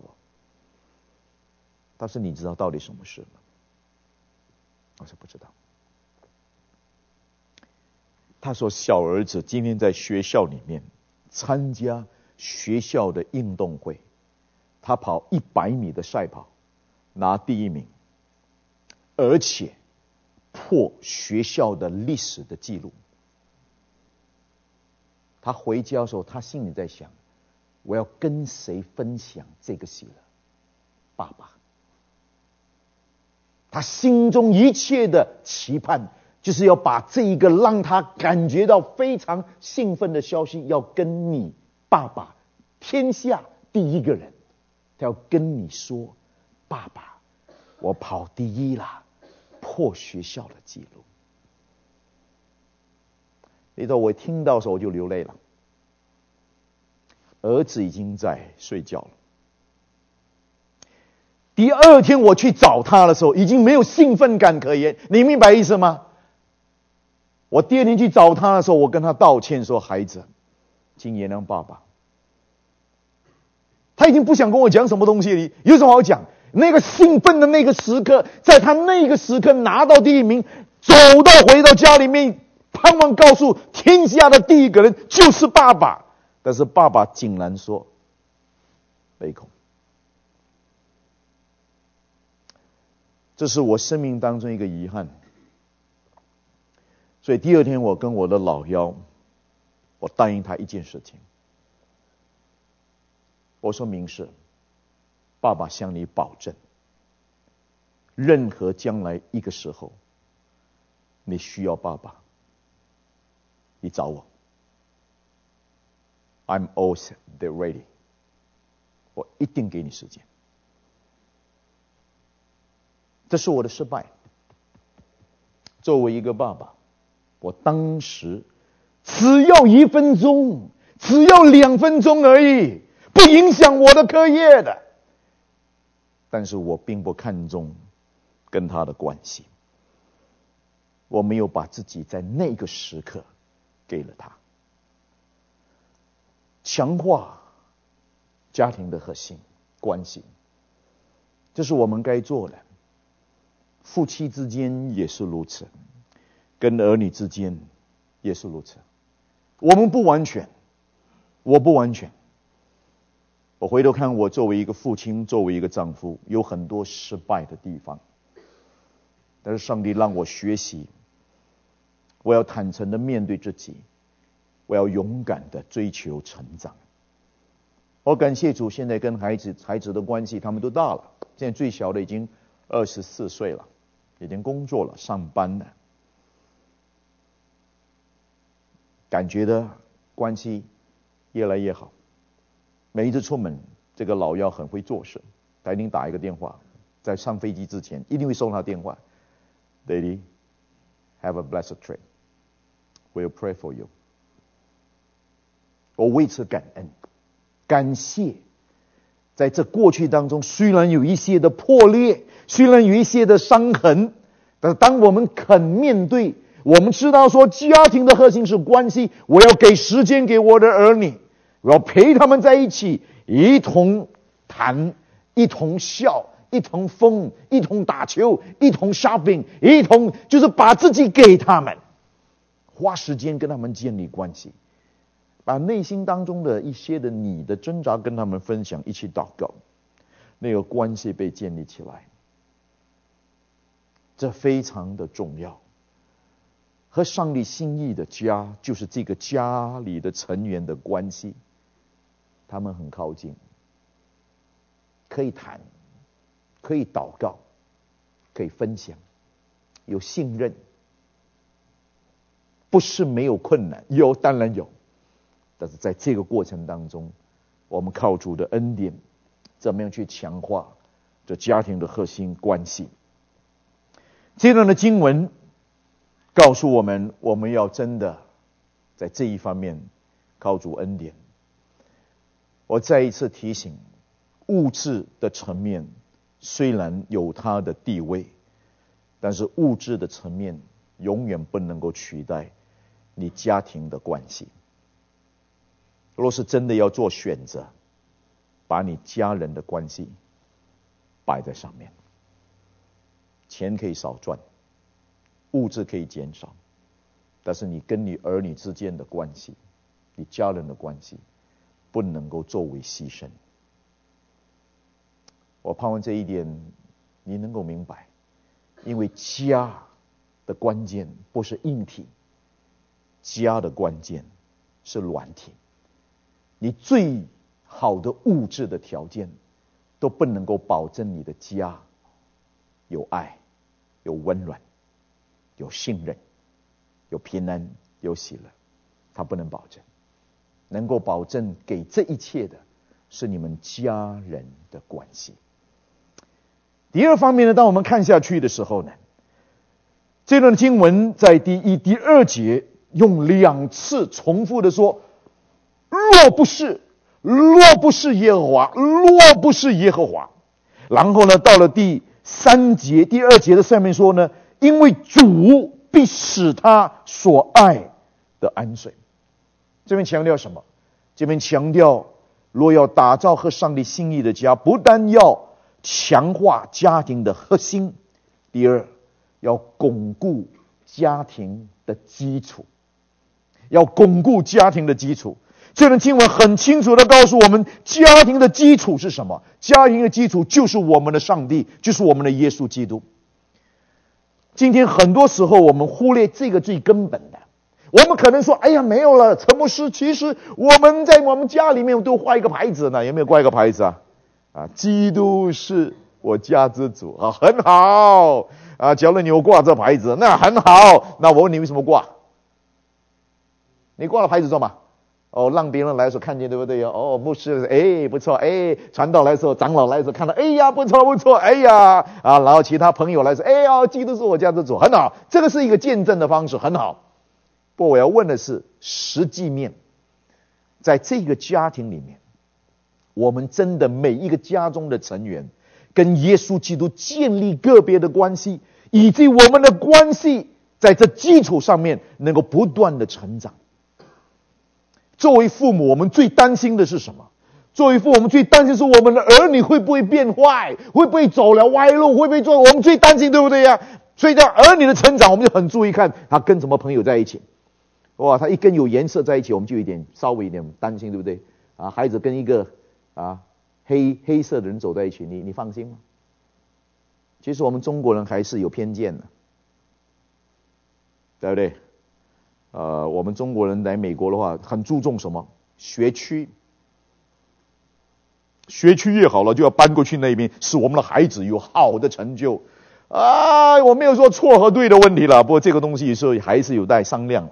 但是你知道到底什么事吗？我说：“不知道。”他说：“小儿子今天在学校里面参加学校的运动会，他跑100米的赛跑，拿第1名，而且破学校的历史的记录。”他回家的时候，他心里在想：我要跟谁分享这个喜乐？爸爸。他心中一切的期盼，就是要把这一个让他感觉到非常兴奋的消息，要跟你爸爸，天下第一个人，他要跟你说：爸爸，我跑第1了，破学校的记录。那时候我听到的时候我就流泪了。儿子已经在睡觉了。第2天我去找他的时候，已经没有兴奋感可言，你明白意思吗？ 我第二天去找他的时候，我跟他道歉说：“孩子，请原谅爸爸。”他已经不想跟我讲什么东西了，有什么好讲？那个兴奋的那个时刻，在他那个时刻拿到第一名，回到家里面，盼望告诉天下的第一个人就是爸爸。但是爸爸竟然说：“悲恐。”这是我生命当中一个遗憾。所以第二天我跟我的老幺，我答应他一件事情。我说：“明示，爸爸向你保证，任何将来一个时候，你需要爸爸，你找我。I'm always there ready。我一定给你时间。”这是我的失败。作为一个爸爸，我当时只要1分钟，只要2分钟而已，不影响我的课业的。但是我并不看重跟他的关系，我没有把自己在那个时刻给了他。强化家庭的核心关系，这是我们该做的。夫妻之间也是如此，跟儿女之间也是如此。我们不完全，我不完全。我回头看，我作为一个父亲，作为一个丈夫，有很多失败的地方。但是上帝让我学习，我要坦诚的面对自己，我要勇敢的追求成长。我感谢主，现在跟孩子的关系，他们都大了。现在最小的已经24岁了，已经工作了，上班了。感觉的关系越来越好。每一次出门，这个老幺很会做事，他一定打一个电话，在上飞机之前一定会收他电话。Daddy, have a blessed trip. We'll pray for you. 我为此感恩，感谢。在这过去当中，虽然有一些的破裂，虽然有一些的伤痕，但是当我们肯面对，我们知道说家庭的核心是关系，我要给时间给我的儿女，我要陪他们在一起，一同谈，一同笑，一同疯，一同打球，一同 shopping， 一同就是把自己给他们，花时间跟他们建立关系，把内心当中的一些的你的挣扎跟他们分享，一起祷告，那个关系被建立起来，这非常的重要。和上帝心意的家，就是这个家里的成员的关系，他们很靠近，可以谈，可以祷告，可以分享，有信任。不是没有困难，有，当然有。但是在这个过程当中，我们靠主的恩典，怎么样去强化这家庭的核心关系？这段的经文告诉我们，我们要真的在这一方面靠主恩典。我再一次提醒，物质的层面虽然有它的地位，但是物质的层面永远不能够取代你家庭的关系。若是真的要做选择，把你家人的关系摆在上面。钱可以少赚，物质可以减少，但是你跟你儿女之间的关系，你家人的关系，不能够作为牺牲。我盼望这一点你能够明白，因为家的关键不是硬体，家的关键是软体。你最好的物质的条件都不能够保证你的家有爱，有温暖，有信任，有平安，有喜乐，它不能保证。能够保证给这一切的是你们家人的关系。第二方面呢，当我们看下去的时候呢，这段经文在第1、第2节用2次重复的说，若不是耶和华，若不是耶和华。然后呢，到了第3节、第2节的上面说呢，因为主必使他所爱的安睡。这边强调什么？这边强调，若要打造合上帝心意的家，不但要强化家庭的核心，第二，要巩固家庭的基础。要巩固家庭的基础。这段经文很清楚地告诉我们，家庭的基础是什么？家庭的基础就是我们的上帝，就是我们的耶稣基督。今天很多时候我们忽略这个最根本的。我们可能说，哎呀，没有了，陈牧师，其实我们在我们家里面都画一个牌子呢，有没有挂一个牌子啊？基督是我家之主啊，很好啊。假如你有挂这牌子，那很好。那我问你，为什么挂？你挂了牌子做嘛？让别人来的时候看见，对不对？牧师，不错，传道来的时候，长老来的时候看到，哎呀，不错不错，哎呀，然后其他朋友来说，基督是我家之主，很好，这个是一个见证的方式，很好。不过我要问的是，实际面，在这个家庭里面，我们真的每一个家中的成员，跟耶稣基督建立个别的关系，以及我们的关系在这基础上面能够不断的成长。作为父母，我们最担心的是什么？作为父母，我们最担心是我们的儿女会不会变坏，会不会走了歪路，会不会做？我们最担心，对不对呀？所以在儿女的成长，我们就很注意看他跟什么朋友在一起。哇，他一跟有颜色在一起，我们就稍微有点担心，对不对？孩子跟一个黑色的人走在一起，你放心吗？其实我们中国人还是有偏见的，对不对？我们中国人来美国的话，很注重什么？学区。学区越好了，就要搬过去那边，使我们的孩子有好的成就。我没有说错和对的问题了，不过这个东西有时候还是有待商量了。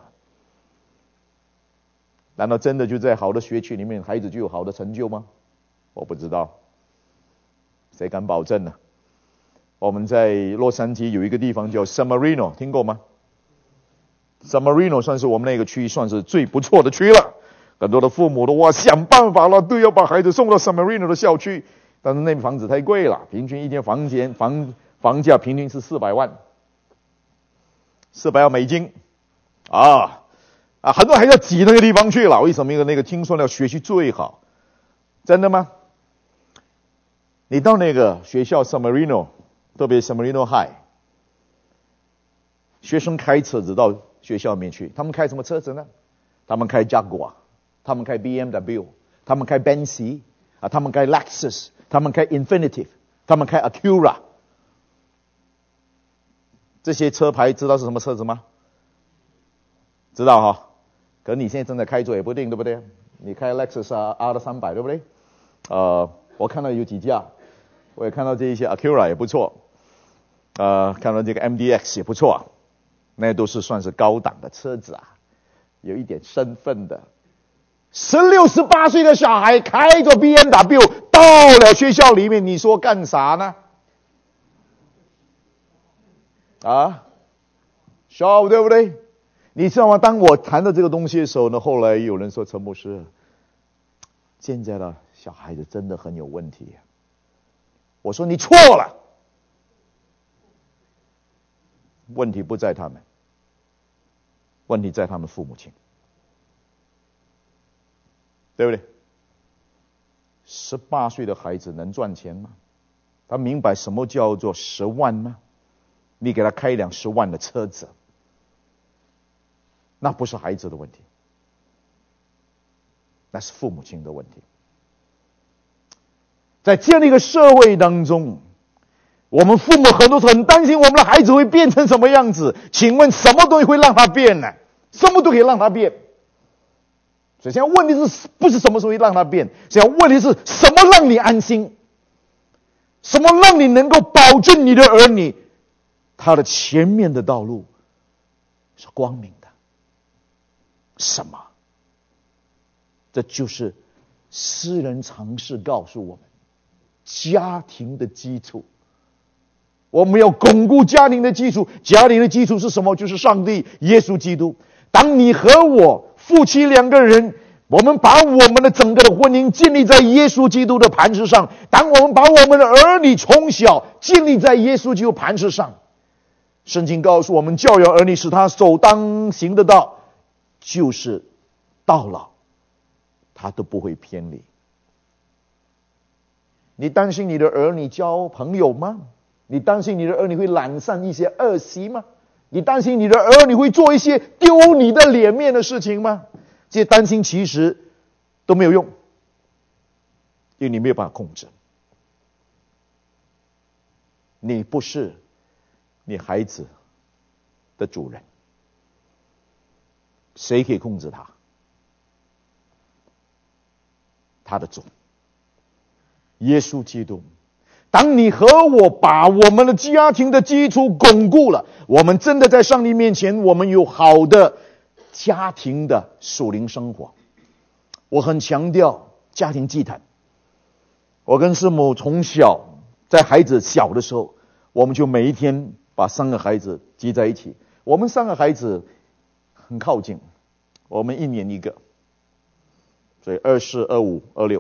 难道真的就在好的学区里面，孩子就有好的成就吗？我不知道，谁敢保证呢？我们在洛杉矶有一个地方叫 San Marino， 听过吗？San Marino 算是我们那个区算是最不错的区了，很多的父母都想办法了，都要把孩子送到 San Marino 的校区，但是那房子太贵了，平均一间房价平均是400万美金很多人还要挤那个地方去了。为什么？那个听说那个学区最好，真的吗？你到那个学校 San Marino， 特别 San Marino High， 学生开车子到学校里面去，他们开什么车子呢？他们开 Jaguar， 他们开 BMW， 他们开 Benz， 他们开 Lexus， 他们开 Infiniti， 他们开 Acura。这些车牌知道是什么车子吗？知道哈，可是你现在正在开着也不一定，对不对？你开 Lexus R300， 对不对？我看到有几架，我也看到这一些 Acura 也不错，看到这个 MDX 也不错，那都是算是高档的车子有一点身份的。16、18岁的小孩开着 BMW 到了学校里面，你说干啥呢？show 对不对？你知道吗？当我谈到这个东西的时候呢，后来有人说陈牧师，现在的小孩子真的很有问题。我说你错了，问题不在他们，问题在他们父母亲，对不对？18岁的孩子能赚钱吗？他明白什么叫做10万吗？你给他开一辆10万的车子，那不是孩子的问题，那是父母亲的问题。在这样的一个社会当中，我们父母很多时候很担心我们的孩子会变成什么样子。请问什么东西会让他变呢？什么都可以让他变。所以现在问题是不是什么时候会让他变？现在问题是什么让你安心？什么让你能够保证你的儿女他的前面的道路是光明的？什么？这就是诗人常是告诉我们家庭的基础。我们要巩固家庭的基础。家庭的基础是什么？就是上帝耶稣基督。当你和我夫妻2个人，我们把我们的整个的婚姻建立在耶稣基督的磐石上，当我们把我们的儿女从小建立在耶稣基督磐石上， 圣经告诉我们，教养儿女使他走当行的道，就是到老他都不会偏离。你担心你的儿女交朋友吗？你担心你的儿女会懒散一些恶习吗？你担心你的儿女会做一些丢你的脸面的事情吗？这些担心其实都没有用，因为你没有办法控制。你不是你孩子的主人，谁可以控制他？他的主，耶稣基督。当你和我把我们的家庭的基础巩固了，我们真的在上帝面前，我们有好的家庭的属灵生活。我很强调家庭祭坛。我跟师母从小在孩子小的时候，我们就每一天把3个孩子集在一起。我们3个孩子很靠近，我们1年1个，所以24、25、26，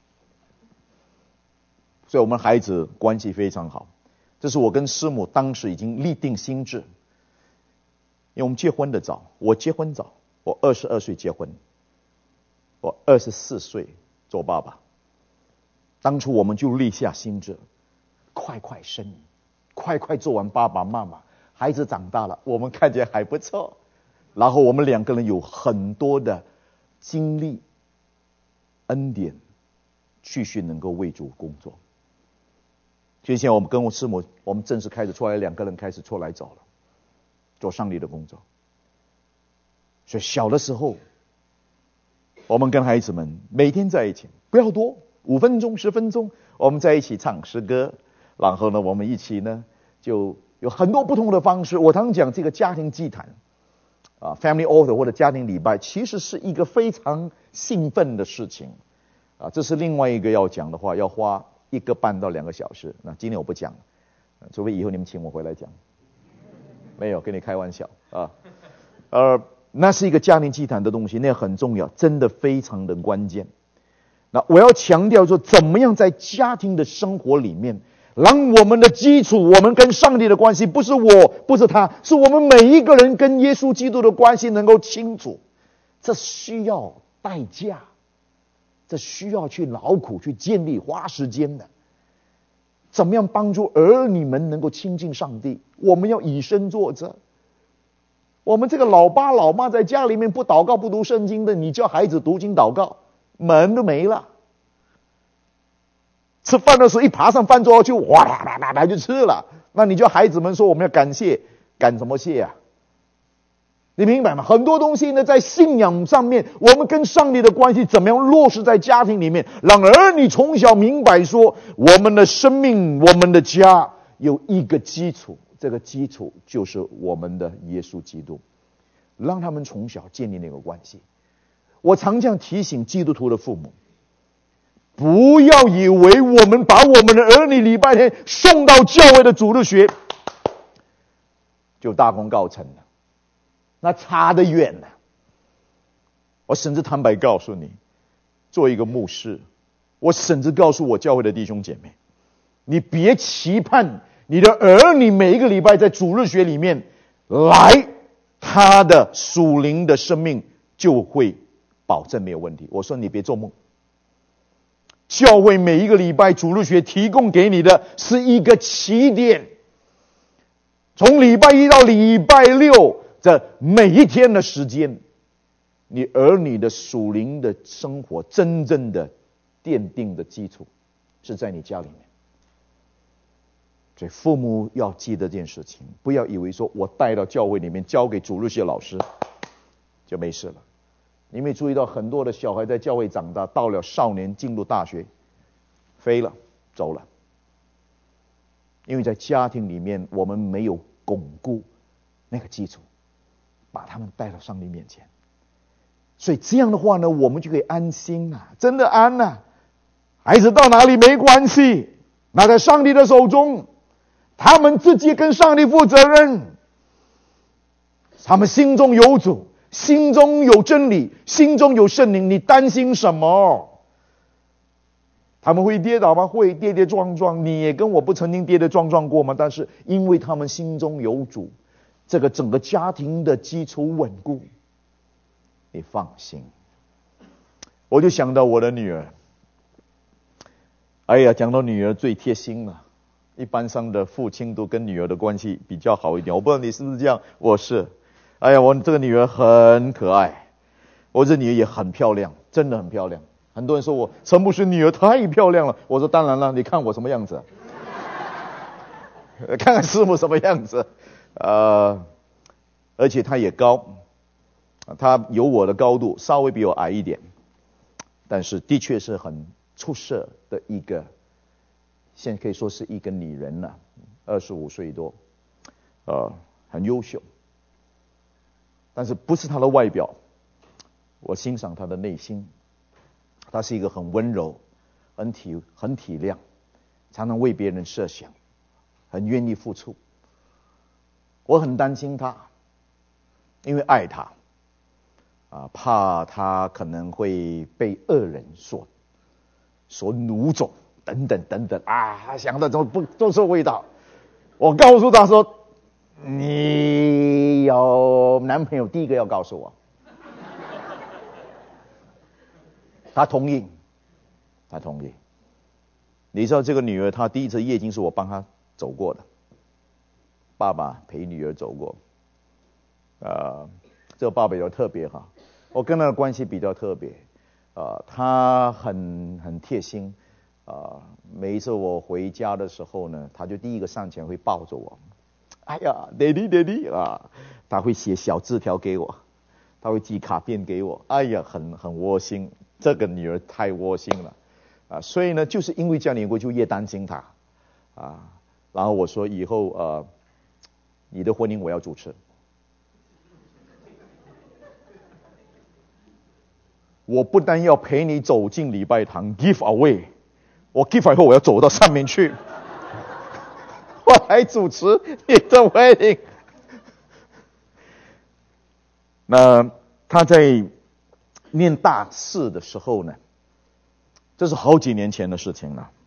所以我们孩子关系非常好。这是我跟师母当时已经立定心志，因为我们结婚的早，我结婚早，我22岁结婚，我24岁做爸爸。当初我们就立下心志，快生，快做完爸爸妈妈，孩子长大了，我们看起来还不错，然后我们2个人有很多的精力、恩典，继续能够为主工作。所以现在我们跟我师母，我们正式开始出来，2个人开始出来走了，做上帝的工作。所以小的时候，我们跟孩子们每天在一起，不要多，5分钟、10分钟，我们在一起唱诗歌，然后呢，我们一起呢就有很多不同的方式。我常讲这个家庭祭坛，family altar 或者家庭礼拜，其实是一个非常兴奋的事情这是另外一个要讲的话，要花1个半到2个小时。那今天我不讲，除非以后你们请我回来讲。没有，跟你开玩笑那是一个家庭祭坛的东西，那很重要，真的非常的关键。那我要强调说，怎么样在家庭的生活里面，让我们的基础，我们跟上帝的关系，不是我，不是他，是我们每一个人跟耶稣基督的关系能够清楚。这需要代价，这需要去劳苦去建立，花时间的。怎么样帮助儿女们能够亲近上帝？我们要以身作则。我们这个老爸老妈在家里面不祷告不读圣经的，你叫孩子读经祷告，门都没了。吃饭的时候一爬上饭桌就哗啦啦啦啦就吃了，那你叫孩子们说我们要感谢，感什么谢啊？你明白吗？很多东西呢，在信仰上面，我们跟上帝的关系怎么样落实在家庭里面，让儿女从小明白说，我们的生命，我们的家有一个基础，这个基础就是我们的耶稣基督，让他们从小建立那个关系。我常这样提醒基督徒的父母，不要以为我们把我们的儿女礼拜天送到教会的主日学就大功告成了，那差得远了。我甚至坦白告诉你，做一个牧师，我甚至告诉我教会的弟兄姐妹，你别期盼你的儿女每一个礼拜在主日学里面来，他的属灵的生命就会保证没有问题。我说你别做梦。教会每一个礼拜主日学提供给你的是一个起点，从礼拜1到礼拜6这每一天的时间，你儿女的属灵的生活真正的奠定的基础是在你家里面。所以父母要记得这件事情，不要以为说我带到教会里面交给主日学老师就没事了。你没注意到很多的小孩在教会长大，到了少年进入大学飞了走了，因为在家庭里面我们没有巩固那个基础，把他们带到上帝面前。所以这样的话呢，我们就可以安心真的安孩子到哪里没关系，那在上帝的手中，他们自己跟上帝负责任，他们心中有主，心中有真理，心中有圣灵，你担心什么？ 他们会跌倒吗？会，跌跌撞撞。你也跟我不曾经跌跌撞撞过吗？但是因为他们心中有主，这个整个家庭的基础稳固，你放心。我就想到我的女儿，哎呀，讲到女儿最贴心了。一般上的父亲都跟女儿的关系比较好一点，我不知道你是不是这样，我是。哎呀，我这个女儿很可爱，我这女儿也很漂亮，真的很漂亮。很多人说我陈牧师女儿太漂亮了，我说当然了，你看我什么样子，看看师母什么样子，而且她也高，她有我的高度，稍微比我矮一点，但是的确是很出色的一个，现在可以说是一个女人了，25岁多，很优秀。但是不是她的外表，我欣赏她的内心。她是一个很温柔、很体谅，常常为别人设想，很愿意付出。我很担心她，因为爱她，怕她可能会被恶人所掳走，等等等等啊，想的都是味道。我告诉她说，你有男朋友第一个要告诉我。他同意。你知道这个女儿，她第一次月经是我帮她走过的，爸爸陪女儿走过。这个爸爸比较特别哈，我跟他的关系比较特别。他很贴心。每一次我回家的时候呢，他就第一个上前会抱着我。哎呀 ，daddy 啊，他会写小字条给我，他会寄卡片给我。哎呀，很窝心。这个女儿太窝心了，所以呢，就是因为这样，我就越担心她，然后我说以后你的婚姻我要主持，我不但要陪你走进礼拜堂 give away， 我 give away 后我要走到上面去，我来主持你的 wedding。那他在念大四的时候呢，这是好几年前的事情了。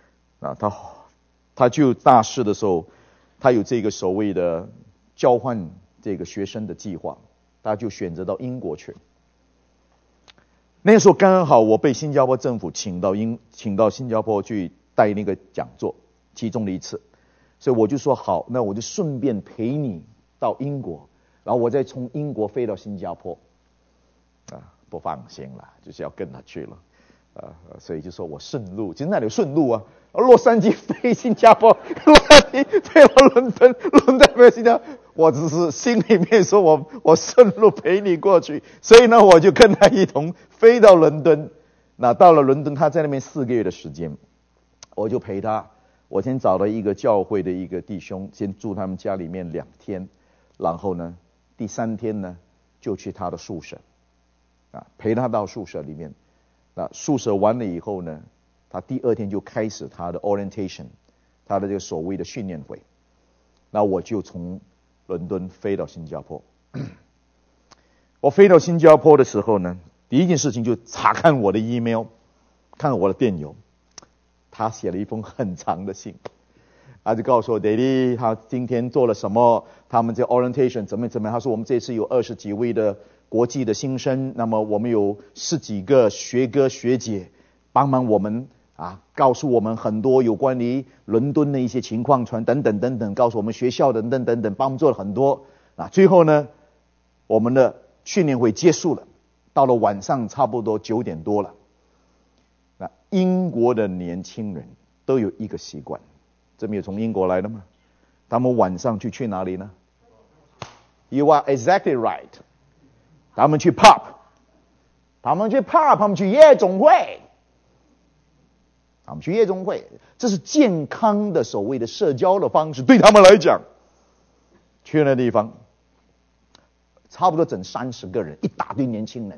他就大四的时候，他有这个所谓的交换这个学生的计划，他就选择到英国去。那时候刚好我被新加坡政府请到新加坡去带那个讲座，其中的一次，所以我就说好，那我就顺便陪你到英国，然后我再从英国飞到新加坡。不放心了，就是要跟他去了，所以就说我顺路，其实那里有顺路啊，洛杉矶飞新加坡，洛杉矶飞到伦敦，伦敦飞新加坡，我只是心里面说我顺路陪你过去，所以呢，我就跟他一同飞到伦敦。那到了伦敦，他在那边4个月的时间，我就陪他。我先找了一个教会的一个弟兄，先住他们家里面2天，然后呢，第3天呢，就去他的宿舍。陪他到宿舍里面，那宿舍完了以后呢，他第2天就开始他的 orientation， 他的这个所谓的训练会。那我就从伦敦飞到新加坡。我飞到新加坡的时候呢，第一件事情就查看我的 email， 看我的电邮。他写了一封很长的信，他就告诉我 Daddy 他今天做了什么，他们这 orientation 怎么样。他说我们这次有20几位的国际的新生，那么我们有10几个学哥学姐帮忙我们告诉我们很多有关于伦敦的一些情况等等，告诉我们学校等等，帮我们做了很多。最后呢，我们的训练会结束了，到了晚上差不多9点多了。英国的年轻人都有一个习惯，这边有从英国来的吗？他们晚上去哪里呢？ You are exactly right。他们去 pub， 他们去夜总会，这是健康的所谓的社交的方式，对他们来讲。去那地方，差不多整30个人，一大堆年轻人，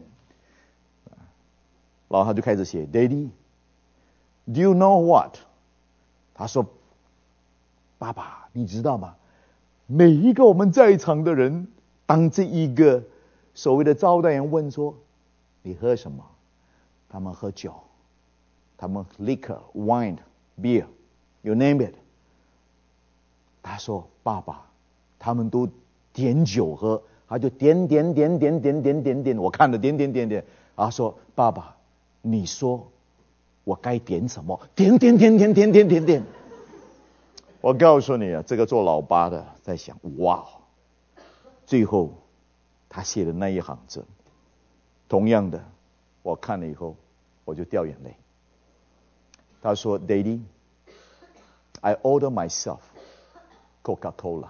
然后他就开始写 Daddy， do you know what？ 他说，爸爸，你知道吗？每一个我们在场的人，当这一个所谓的招待员问说你喝什么，他们喝酒。 他们 liquor, wine, beer, you name it。他说爸爸，他们都点酒喝，他就点，我看了点，他说爸爸，你说我该点什么？点。我告诉你啊，这个做老爸的在想，哇，最后他写的那一行字，同样的，我看了以后我就掉眼泪。他说 Daddy, I order myself Coca-Cola。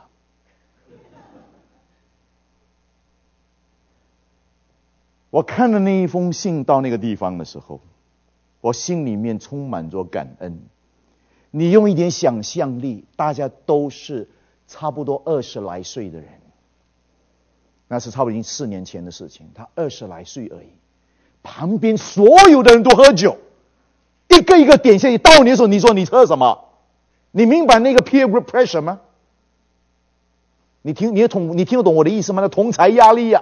我看了那一封信到那个地方的时候，我心里面充满着感恩。你用一点想象力，大家都是差不多20来岁的人，那是差不多已经4年前的事情，他20来岁而已。旁边所有的人都喝酒，一个一个点下去，到你的时候，你说你喝什么？你明白那个 peer group pressure 吗？你听得懂我的意思吗？那同侪压力呀。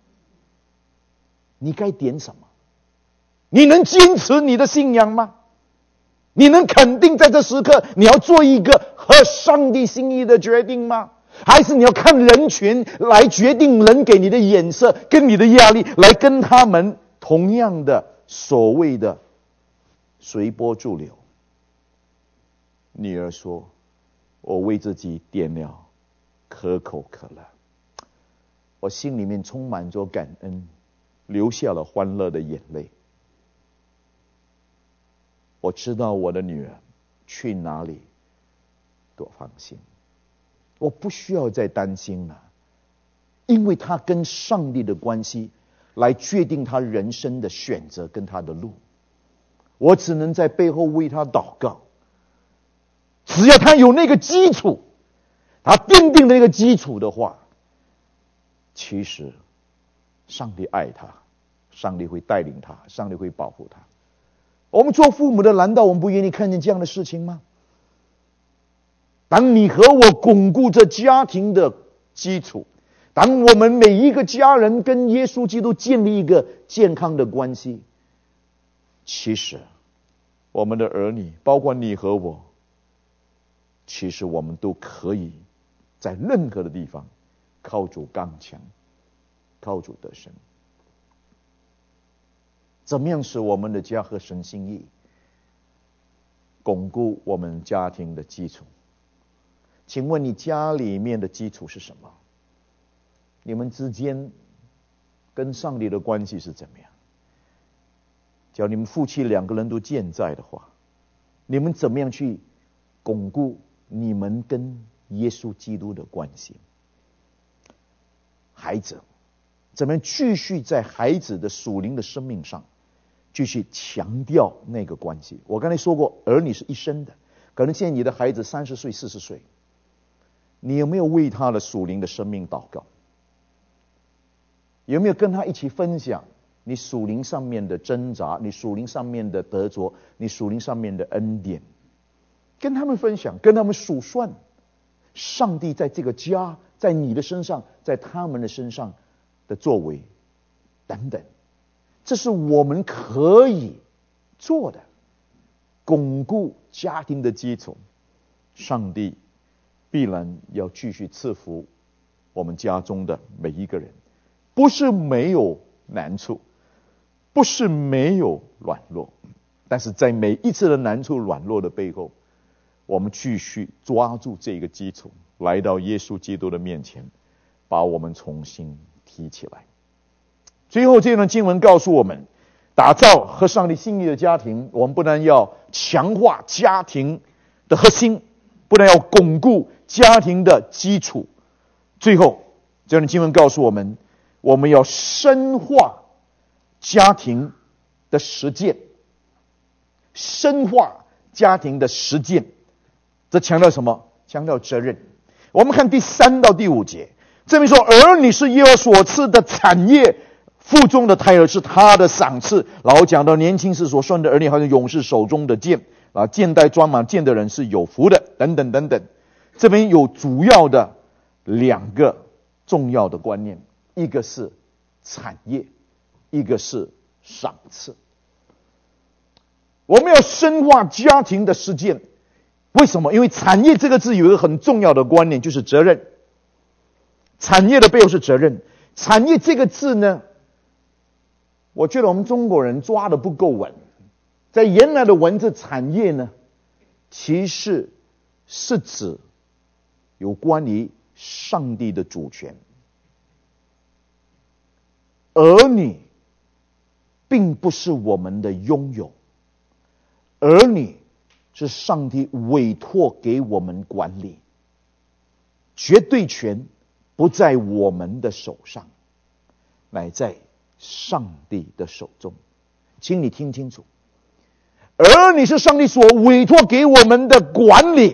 你该点什么？你能坚持你的信仰吗？你能肯定在这时刻你要做一个合上帝心意的决定吗？还是你要看人群来决定人给你的眼色跟你的压力，来跟他们同样的所谓的随波逐流？女儿说，我为自己点了可口可乐，我心里面充满着感恩，流下了欢乐的眼泪。我知道我的女儿去哪里都放心，我不需要再担心了，因为她跟上帝的关系来决定她人生的选择跟她的路。我只能在背后为她祷告，只要她有那个基础，她奠定那个基础的话，其实上帝爱她，上帝会带领她，上帝会保护她。我们做父母的，难道我们不愿意看见这样的事情吗？当你和我巩固着家庭的基础，当我们每一个家人跟耶稣基督建立一个健康的关系，其实我们的儿女，包括你和我，其实我们都可以在任何的地方靠主刚强，靠主得胜。怎么样使我们的家合神心意，巩固我们家庭的基础？请问你家里面的基础是什么？你们之间跟上帝的关系是怎么样？只要你们夫妻2个人都健在的话，你们怎么样去巩固你们跟耶稣基督的关系？孩子怎么样继续在孩子的属灵的生命上继续强调那个关系？我刚才说过，儿女是一生的，可能现在你的孩子30岁、40岁，你有没有为他的属灵的生命祷告？有没有跟他一起分享你属灵上面的挣扎，你属灵上面的得着，你属灵上面的恩典？跟他们分享，跟他们数算上帝在这个家，在你的身上，在他们的身上的作为等等。这是我们可以做的，巩固家庭的基础。上帝必然要继续赐福我们家中的每一个人，不是没有难处，不是没有软弱，但是在每一次的难处软弱的背后，我们继续抓住这个基础，来到耶稣基督的面前，把我们重新提起来。最后这段经文告诉我们，打造和上帝心意的家庭，我们不但要强化家庭的核心，不但要巩固家庭的基础，最后这段经文告诉我们，我们要深化家庭的实践，深化家庭的实践。这强调什么？强调责任。我们看第3到第5节，这边说，儿女是耶和华所赐的产业，腹中的胎儿是他的赏赐。然后讲到年轻时所生的儿女，好像勇士手中的剑，剑带装满剑的人是有福的，等等等等。这边有主要的2个重要的观念，一个是产业，一个是赏赐。 我们要深化家庭的实践。为什么？因为产业这个字有一个很重要的观念，就是责任。产业的背后是责任。产业这个字呢，我觉得我们中国人抓得不够稳。在原来的文字，产业呢，其实是指有关于上帝的主权。儿女并不是我们的拥有，儿女是上帝委托给我们管理，绝对权不在我们的手上，乃在上帝的手中。请你听清楚，儿女是上帝所委托给我们的管理，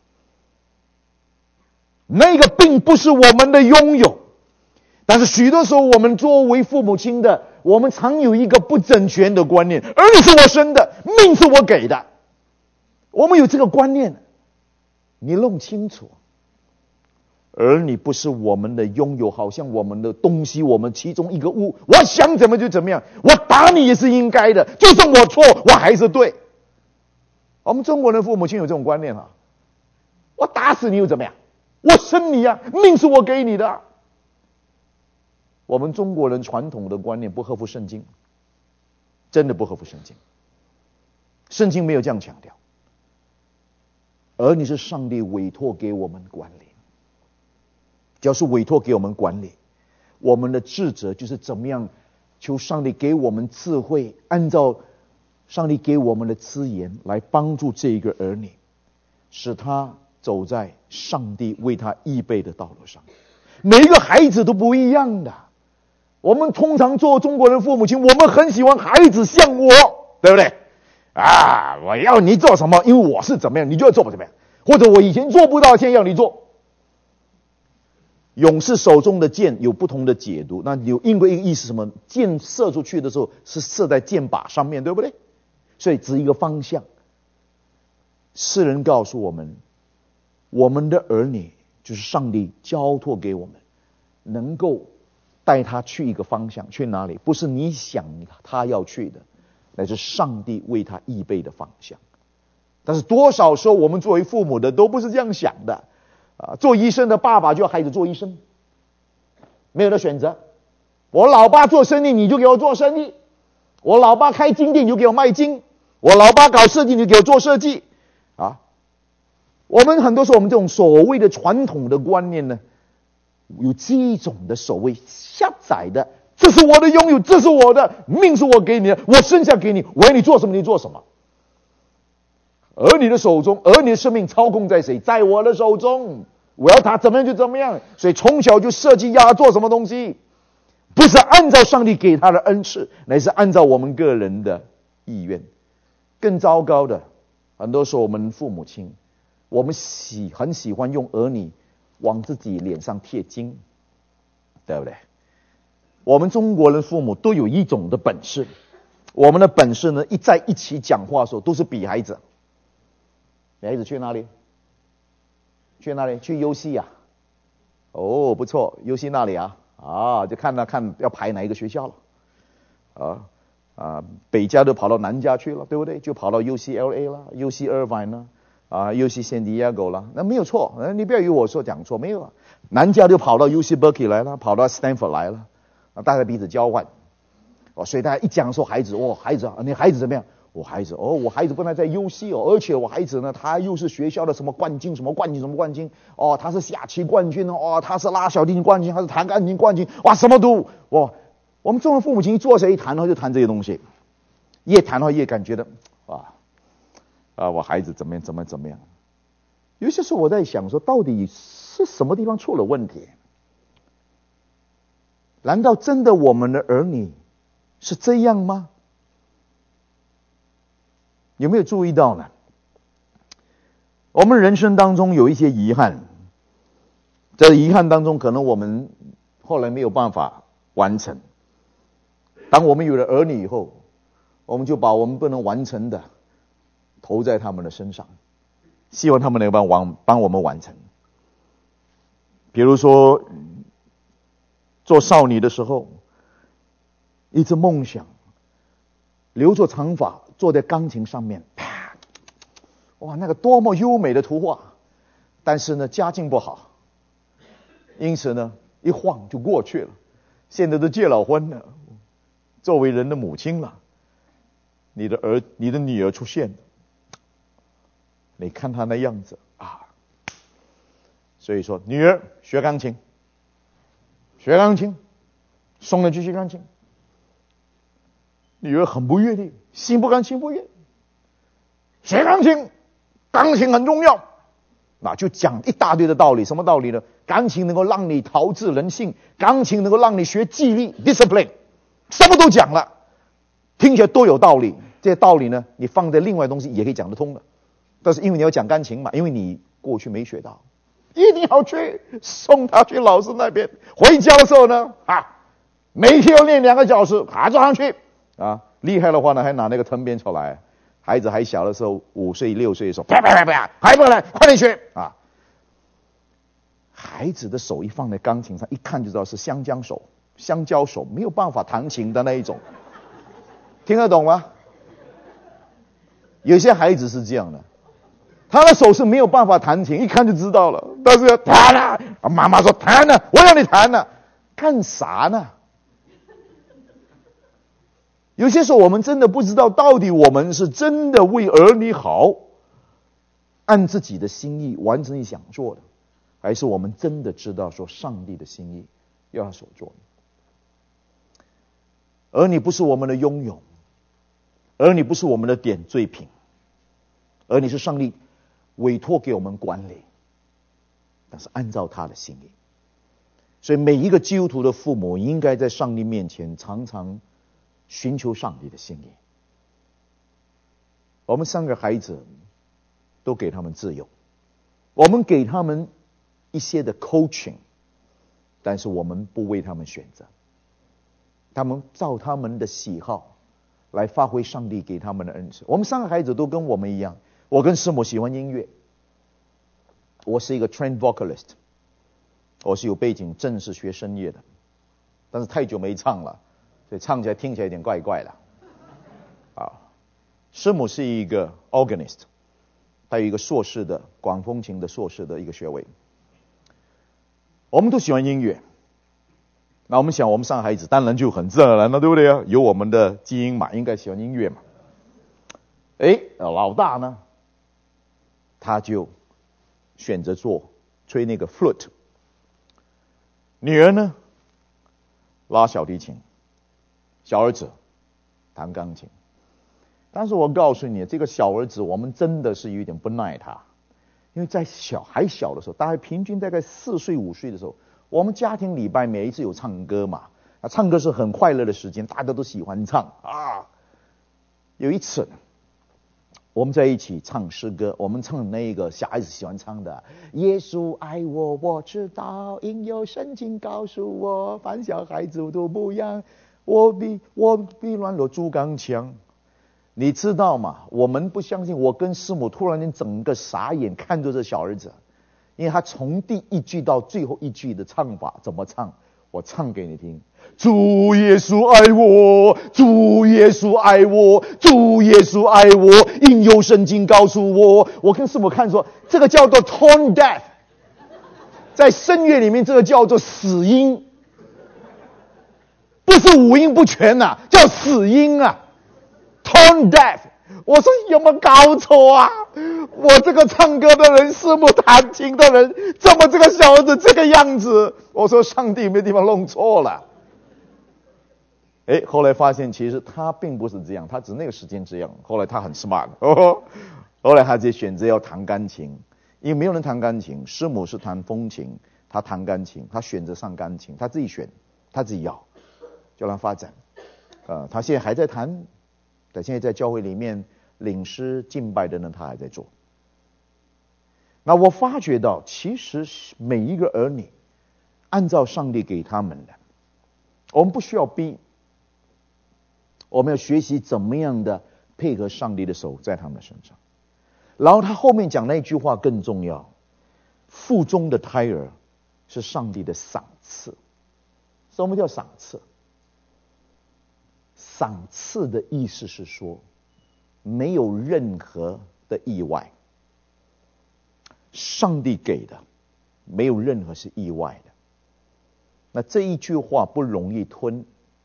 那个并不是我们的拥有。但是许多时候，我们作为父母亲的，我们常有一个不整全的观念：儿女是我生的，命是我给的。我们有这个观念，你弄清楚，儿女不是我们的拥有，好像我们的东西，我们其中一个物，我想怎么就怎么样，我打你也是应该的，就算我错，我还是对。我们中国人父母亲有这种观念啊，我打死你又怎么样？我生你啊，命是我给你的。我们中国人传统的观念不合乎圣经，真的不合乎圣经。圣经没有这样强调。儿女是上帝委托给我们管理，只要是委托给我们管理，我们的职责就是怎么样求上帝给我们智慧，按照上帝给我们的资源来帮助这一个儿女，使他走在上帝为他预备的道路上。每一个孩子都不一样的。我们通常做中国人父母亲，我们很喜欢孩子像我，对不对？啊，我要你做什么，因为我是怎么样，你就要做怎么样，或者我以前做不到，现在要你做。勇士手中的箭有不同的解读，那有英国一个意思，什么？箭射出去的时候是射在箭靶上面，对不对？所以指一个方向。诗人告诉我们，我们的儿女就是上帝交托给我们，能够带他去一个方向，去哪里？不是你想他要去的，乃是上帝为他预备的方向。但是多少时候我们作为父母的都不是这样想的啊！做医生的爸爸就要孩子做医生，没有的选择。我老爸做生意，你就给我做生意；我老爸开金店，你就给我卖金；我老爸搞设计，你就给我做设计啊！我们很多时候，我们这种所谓的传统的观念呢，有这种的所谓狭窄的，这是我的拥有，这是我的命，是我给你的，我生下给你，我要你做什么你做什么。儿女的手中，儿女的生命操控在谁？在我的手中，我要他怎么样就怎么样。所以从小就设计要他做什么东西，不是按照上帝给他的恩赐，乃是按照我们个人的意愿。更糟糕的，很多时候我们父母亲，我们很喜欢用儿女往自己脸上贴金，对不对？我们中国人父母都有一种的本事，我们的本事呢，在一起讲话的时候都是比孩子。孩子去哪里？去哪里？去游戏啊？哦，不错，游戏那里啊？啊，就看要排哪一个学校了。北家就跑到南家去了，对不对？就跑到 UCLA 了 ，UC Irvine 了。UC San Diego 了，那没有错，你不要以为我说讲错，没有啊。南家就跑到 UC Berkeley 来了，跑到 Stanford 来了，大家彼此交换。所以大家一讲说孩子，孩子啊，你孩子怎么样？我孩子不但在 UC 而且我孩子呢，他又是学校的什么冠军，什么冠军，他是下棋冠军他是拉小提琴冠军，他是弹钢琴冠军，什么都我们中国父母亲一坐下一谈，就谈这些东西，越谈到越感觉的我孩子怎么样？有些时候我在想说，到底是什么地方出了问题？难道真的我们的儿女是这样吗？有没有注意到呢？我们人生当中有一些遗憾，在遗憾当中，可能我们后来没有办法完成。当我们有了儿女以后，我们就把我们不能完成的投在他们的身上，希望他们能帮我们完成。比如说，做少女的时候，一直梦想留着长发坐在钢琴上面，啪，哇，那个多么优美的图画！但是呢，家境不好，因此呢，一晃就过去了。现在都结了婚了，作为人的母亲了，你的女儿出现了，你看她那样子啊，所以说女儿学钢琴，送了去学钢琴。女儿很不愿意，心不甘情不愿。学钢琴，钢琴很重要，那就讲一大堆的道理。什么道理呢？钢琴能够让你陶冶人性，钢琴能够让你学纪律 discipline， 什么都讲了，听起来都有道理。这些道理呢，你放在另外东西也可以讲得通的。但是因为你要讲钢琴嘛，因为你过去没学到，一定要去送他去老师那边。回家的时候呢，每天要练2个小时，坐上去啊，厉害的话呢，还拿那个藤鞭出来。孩子还小的时候，5岁6岁的时候，啪，还不来，快点学啊！孩子的手一放在钢琴上，一看就知道是香蕉手，没有办法弹琴的那一种，听得懂吗？有些孩子是这样的，他的手是没有办法弹琴，一看就知道了。但是要弹了，妈妈说弹了，我让你弹了，干啥呢？有些时候我们真的不知道，到底我们是真的为儿女好，按自己的心意完成你想做的，还是我们真的知道说上帝的心意要他所做的。儿女不是我们的拥有，儿女不是我们的点缀品，儿女是上帝委托给我们管理，但是按照他的心意。所以每一个基督徒的父母应该在上帝面前常常寻求上帝的心意。我们3个孩子都给他们自由，我们给他们一些的 coaching， 但是我们不为他们选择，他们照他们的喜好来发挥上帝给他们的恩赐。我们3个孩子都跟我们一样，我跟师母喜欢音乐，我是一个 trained vocalist， 我是有背景，正是学声乐的，但是太久没唱了，所以唱起来听起来有点怪怪的。师母是一个 organist， 她有一个硕士的管风琴的硕士的一个学位。我们都喜欢音乐，那我们想我们3个孩子当然就很自然而然了，对不对啊？有我们的基因嘛，应该喜欢音乐嘛。老大呢，他就选择吹那个 flute， 女儿呢拉小提琴，小儿子弹钢琴。但是我告诉你，这个小儿子我们真的是有点不耐他，因为在还小的时候，大概平均大概4岁5岁的时候，我们家庭礼拜每一次有唱歌嘛，唱歌是很快乐的时间，大家都喜欢唱啊。有一次我们在一起唱诗歌，我们唱那个小孩子喜欢唱的耶稣爱我我知道，因有圣经告诉我，凡小孩子都不一样，我比乱了竹竿枪。你知道吗？我们不相信，我跟师母突然间整个傻眼看着这小儿子，因为他从第一句到最后一句的唱法怎么唱，我唱给你听。主耶稣爱我，主耶稣爱我，主耶稣爱我，因有圣经告诉我。我跟师母看说，这个叫做 tone deaf， 在声乐里面这个叫做死音，不是五音不全啊，叫死音啊。Tone deaf， 我说有没有搞错啊？我这个唱歌的人，师母弹琴的人，怎么这个小儿子这个样子？我说上帝没地方弄错了。后来发现其实他并不是这样，他只那个时间这样。后来他很 smart， 后来他就选择要弹钢琴，因为没有人弹钢琴，师母是弹风琴，他弹钢琴，他选择上钢琴，他自己选，他自己要，就让他发展。他现在还在弹。现在在教会里面领诗敬拜的呢，他还在做。那我发觉到，其实每一个儿女，按照上帝给他们的，我们不需要逼，我们要学习怎么样的配合上帝的手在他们身上。然后他后面讲那句话更重要，腹中的胎儿是上帝的赏赐。什么叫赏赐？赏赐的意思是说， 没有任何的意外，上帝给的没有任何是意外的。那这一句话不容易吞，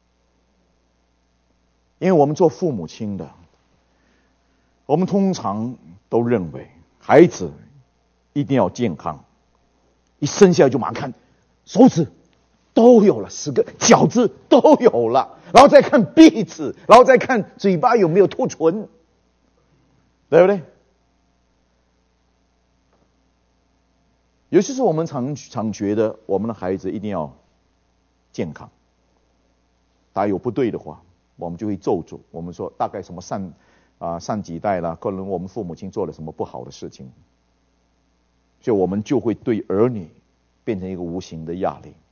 因为我们做父母亲的，我们通常都认为孩子一定要健康，一生下来就马上看手指都有了10个，脚趾都有了，然后再看鼻子，然后再看嘴巴有没有吐唇，对不对？有些时候我们常觉得我们的孩子一定要健康，他有不对的话，我们就会咒诅，我们说大概什么上几代啦，可能我们父母亲做了什么不好的事情，所以我们就会对儿女变成一个无形的压力。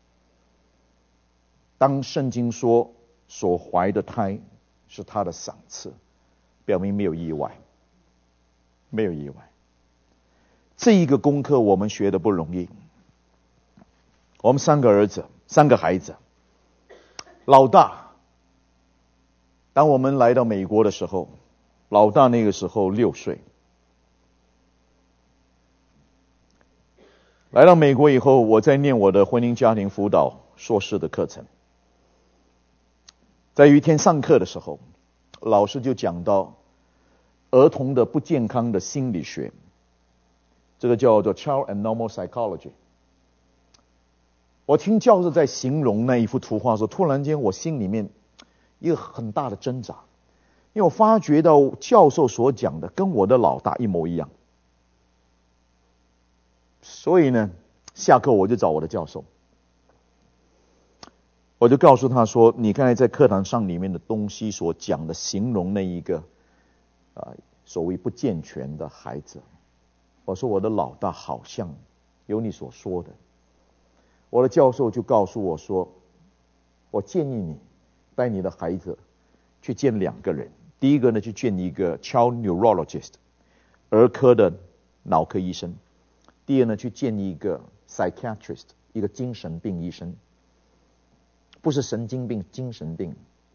当圣经说所怀的胎是他的赏赐，表明没有意外，没有意外。这一个功课我们学的不容易。我们3个孩子，老大，当我们来到美国的时候，老大那个时候6岁。来到美国以后，我在念我的婚姻家庭辅导硕士的课程。在有一天上课的时候，老师就讲到儿童的不健康的心理学，这个叫做 Child Abnormal Psychology。我听教授在形容那一幅图画的时候，突然间我心里面一个很大的挣扎，因为我发觉到教授所讲的跟我的老大一模一样。所以呢，下课我就找我的教授，我就告诉他说，你刚才在课堂上里面的东西所讲的形容那一个所谓不健全的孩子，我说我的老大好像有你所说的。我的教授就告诉我说，我建议你带你的孩子去见2个人，第一个呢去见一个 child neurologist 儿科的脑科医生，第二呢去见一个 psychiatrist 一个精神病医生，不是神经病，精神病。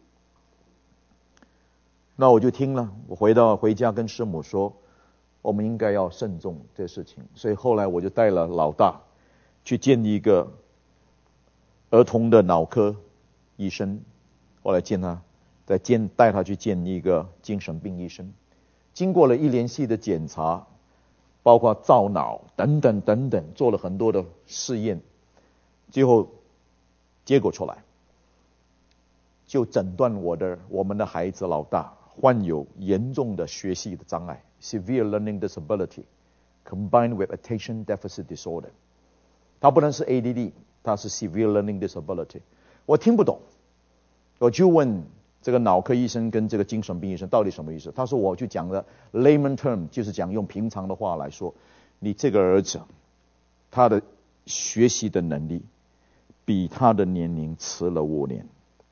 那我就听了，我回家跟师母说，我们应该要慎重这事情。所以后来我就带了老大去见一个儿童的脑科医生，后来带他去见一个精神病医生。经过了一连系的检查，包括造脑等等等等，做了很多的试验，最后结果出来，就诊断我们的孩子老大患有严重的学习的障碍 severe learning disability combined with attention deficit disorder。 他不能是 ADD， 他是 severe learning disability。 我听不懂，我就问这个脑科医生跟这个精神病医生到底什么意思。他说我就讲了 layman term， 就是讲用平常的话来说，你这个儿子他的学习的能力比他的年龄迟了5年。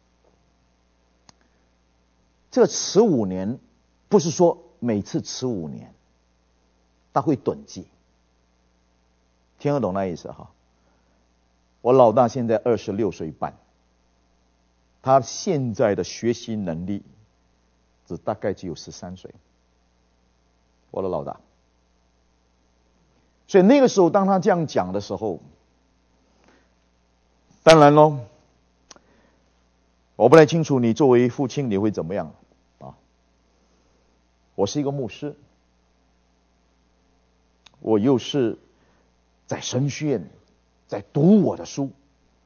这迟5年不是说每次迟5年他会趸记，听得懂那意思哈？我老大现在26岁半，他现在的学习能力大概只有13岁，我的老大。所以那个时候当他这样讲的时候，当然咯，我不太清楚你作为父亲你会怎么样啊？我是一个牧师，我又是在神学院在读我的书，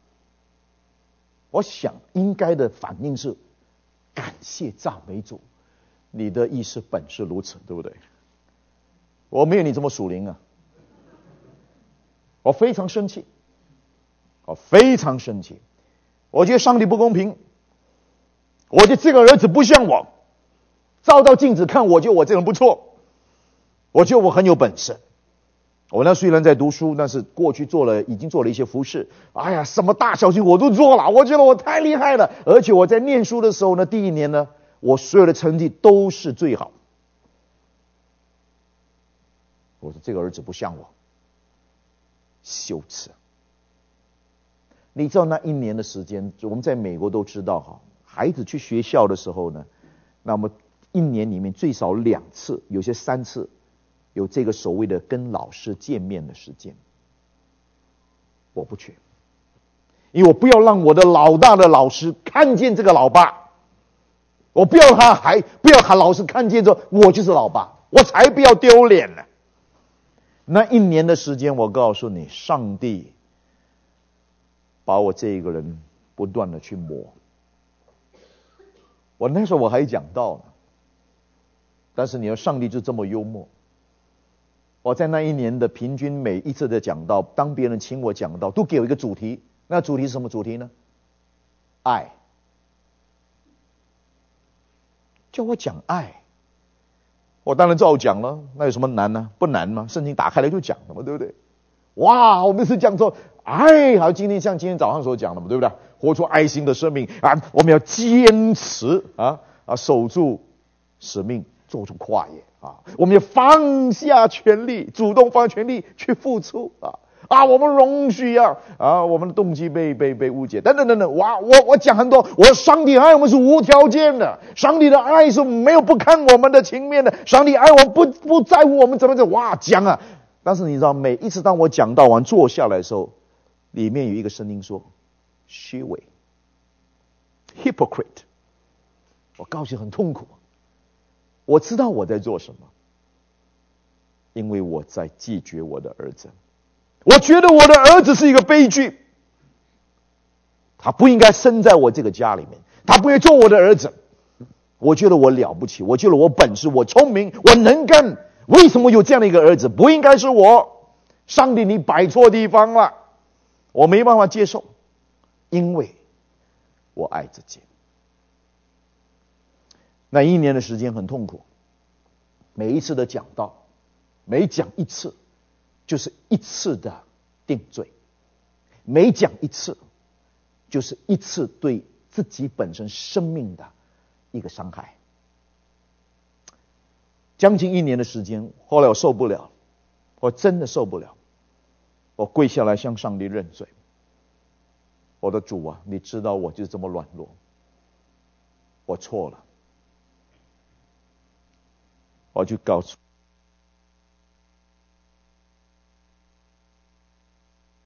我想应该的反应是感谢赞美主，你的意思本是如此，对不对？我没有你这么属灵啊，我非常生气，我非常生气，我觉得上帝不公平，我觉得这个儿子不像我，照照镜子看我觉得我这人不错，我觉得我很有本事。我呢虽然在读书，但是过去已经做了一些服事，哎呀，什么大小事我都做了，我觉得我太厉害了。而且我在念书的时候呢，第1年呢，我所有的成绩都是最好。我说这个儿子不像我，羞耻。你知道那1年的时间，我们在美国都知道哈，孩子去学校的时候呢，那么一年里面最少2次，有些3次，有这个所谓的跟老师见面的时间。我不去，因为我不要让我的老大的老师看见这个老爸，我不要喊老师看见之后我就是老爸，我才不要丢脸呢。那1年的时间，我告诉你，上帝把我这一个人不断的去磨。我那时候我还讲到呢，但是你说上帝就这么幽默。我在那1年的平均每一次的讲道，当别人请我讲道，都给我一个主题。那主题是什么主题呢？爱。叫我讲爱，我当然照讲了。那有什么难呢？不难吗？圣经打开来就讲了嘛，对不对？哇，我们是讲说爱，好，今天像今天早上所讲的嘛，对不对？活出爱心的生命啊，我们要坚持守住使命，做出跨越啊，我们要放下权力，主动放下权力去付出我们容许我们的动机被误解，等等等等。哇，我讲很多，我说上帝爱我们是无条件的，上帝的爱是没有不看我们的情面的，上帝爱我们不在乎我们怎么讲，哇讲啊。但是你知道，每一次当我讲到完坐下来的时候，里面有一个声音说虚伪 hypocrite。 我告诉你很痛苦，我知道我在做什么，因为我在拒绝我的儿子。我觉得我的儿子是一个悲剧，他不应该生在我这个家里面，他不应该做我的儿子。我觉得我了不起，我觉得我本事，我聪明，我能干，为什么有这样的一个儿子？不应该是我。上帝，你摆错地方了，我没办法接受，因为我爱自己。那1年的时间很痛苦，每一次的讲道，每讲一次就是1次的定罪，每讲1次就是1次对自己本身生命的一个伤害。将近1年的时间，后来我受不了，我真的受不了，我跪下来向上帝认罪。我的主啊，你知道我就是这么软弱，我错了。我就告诉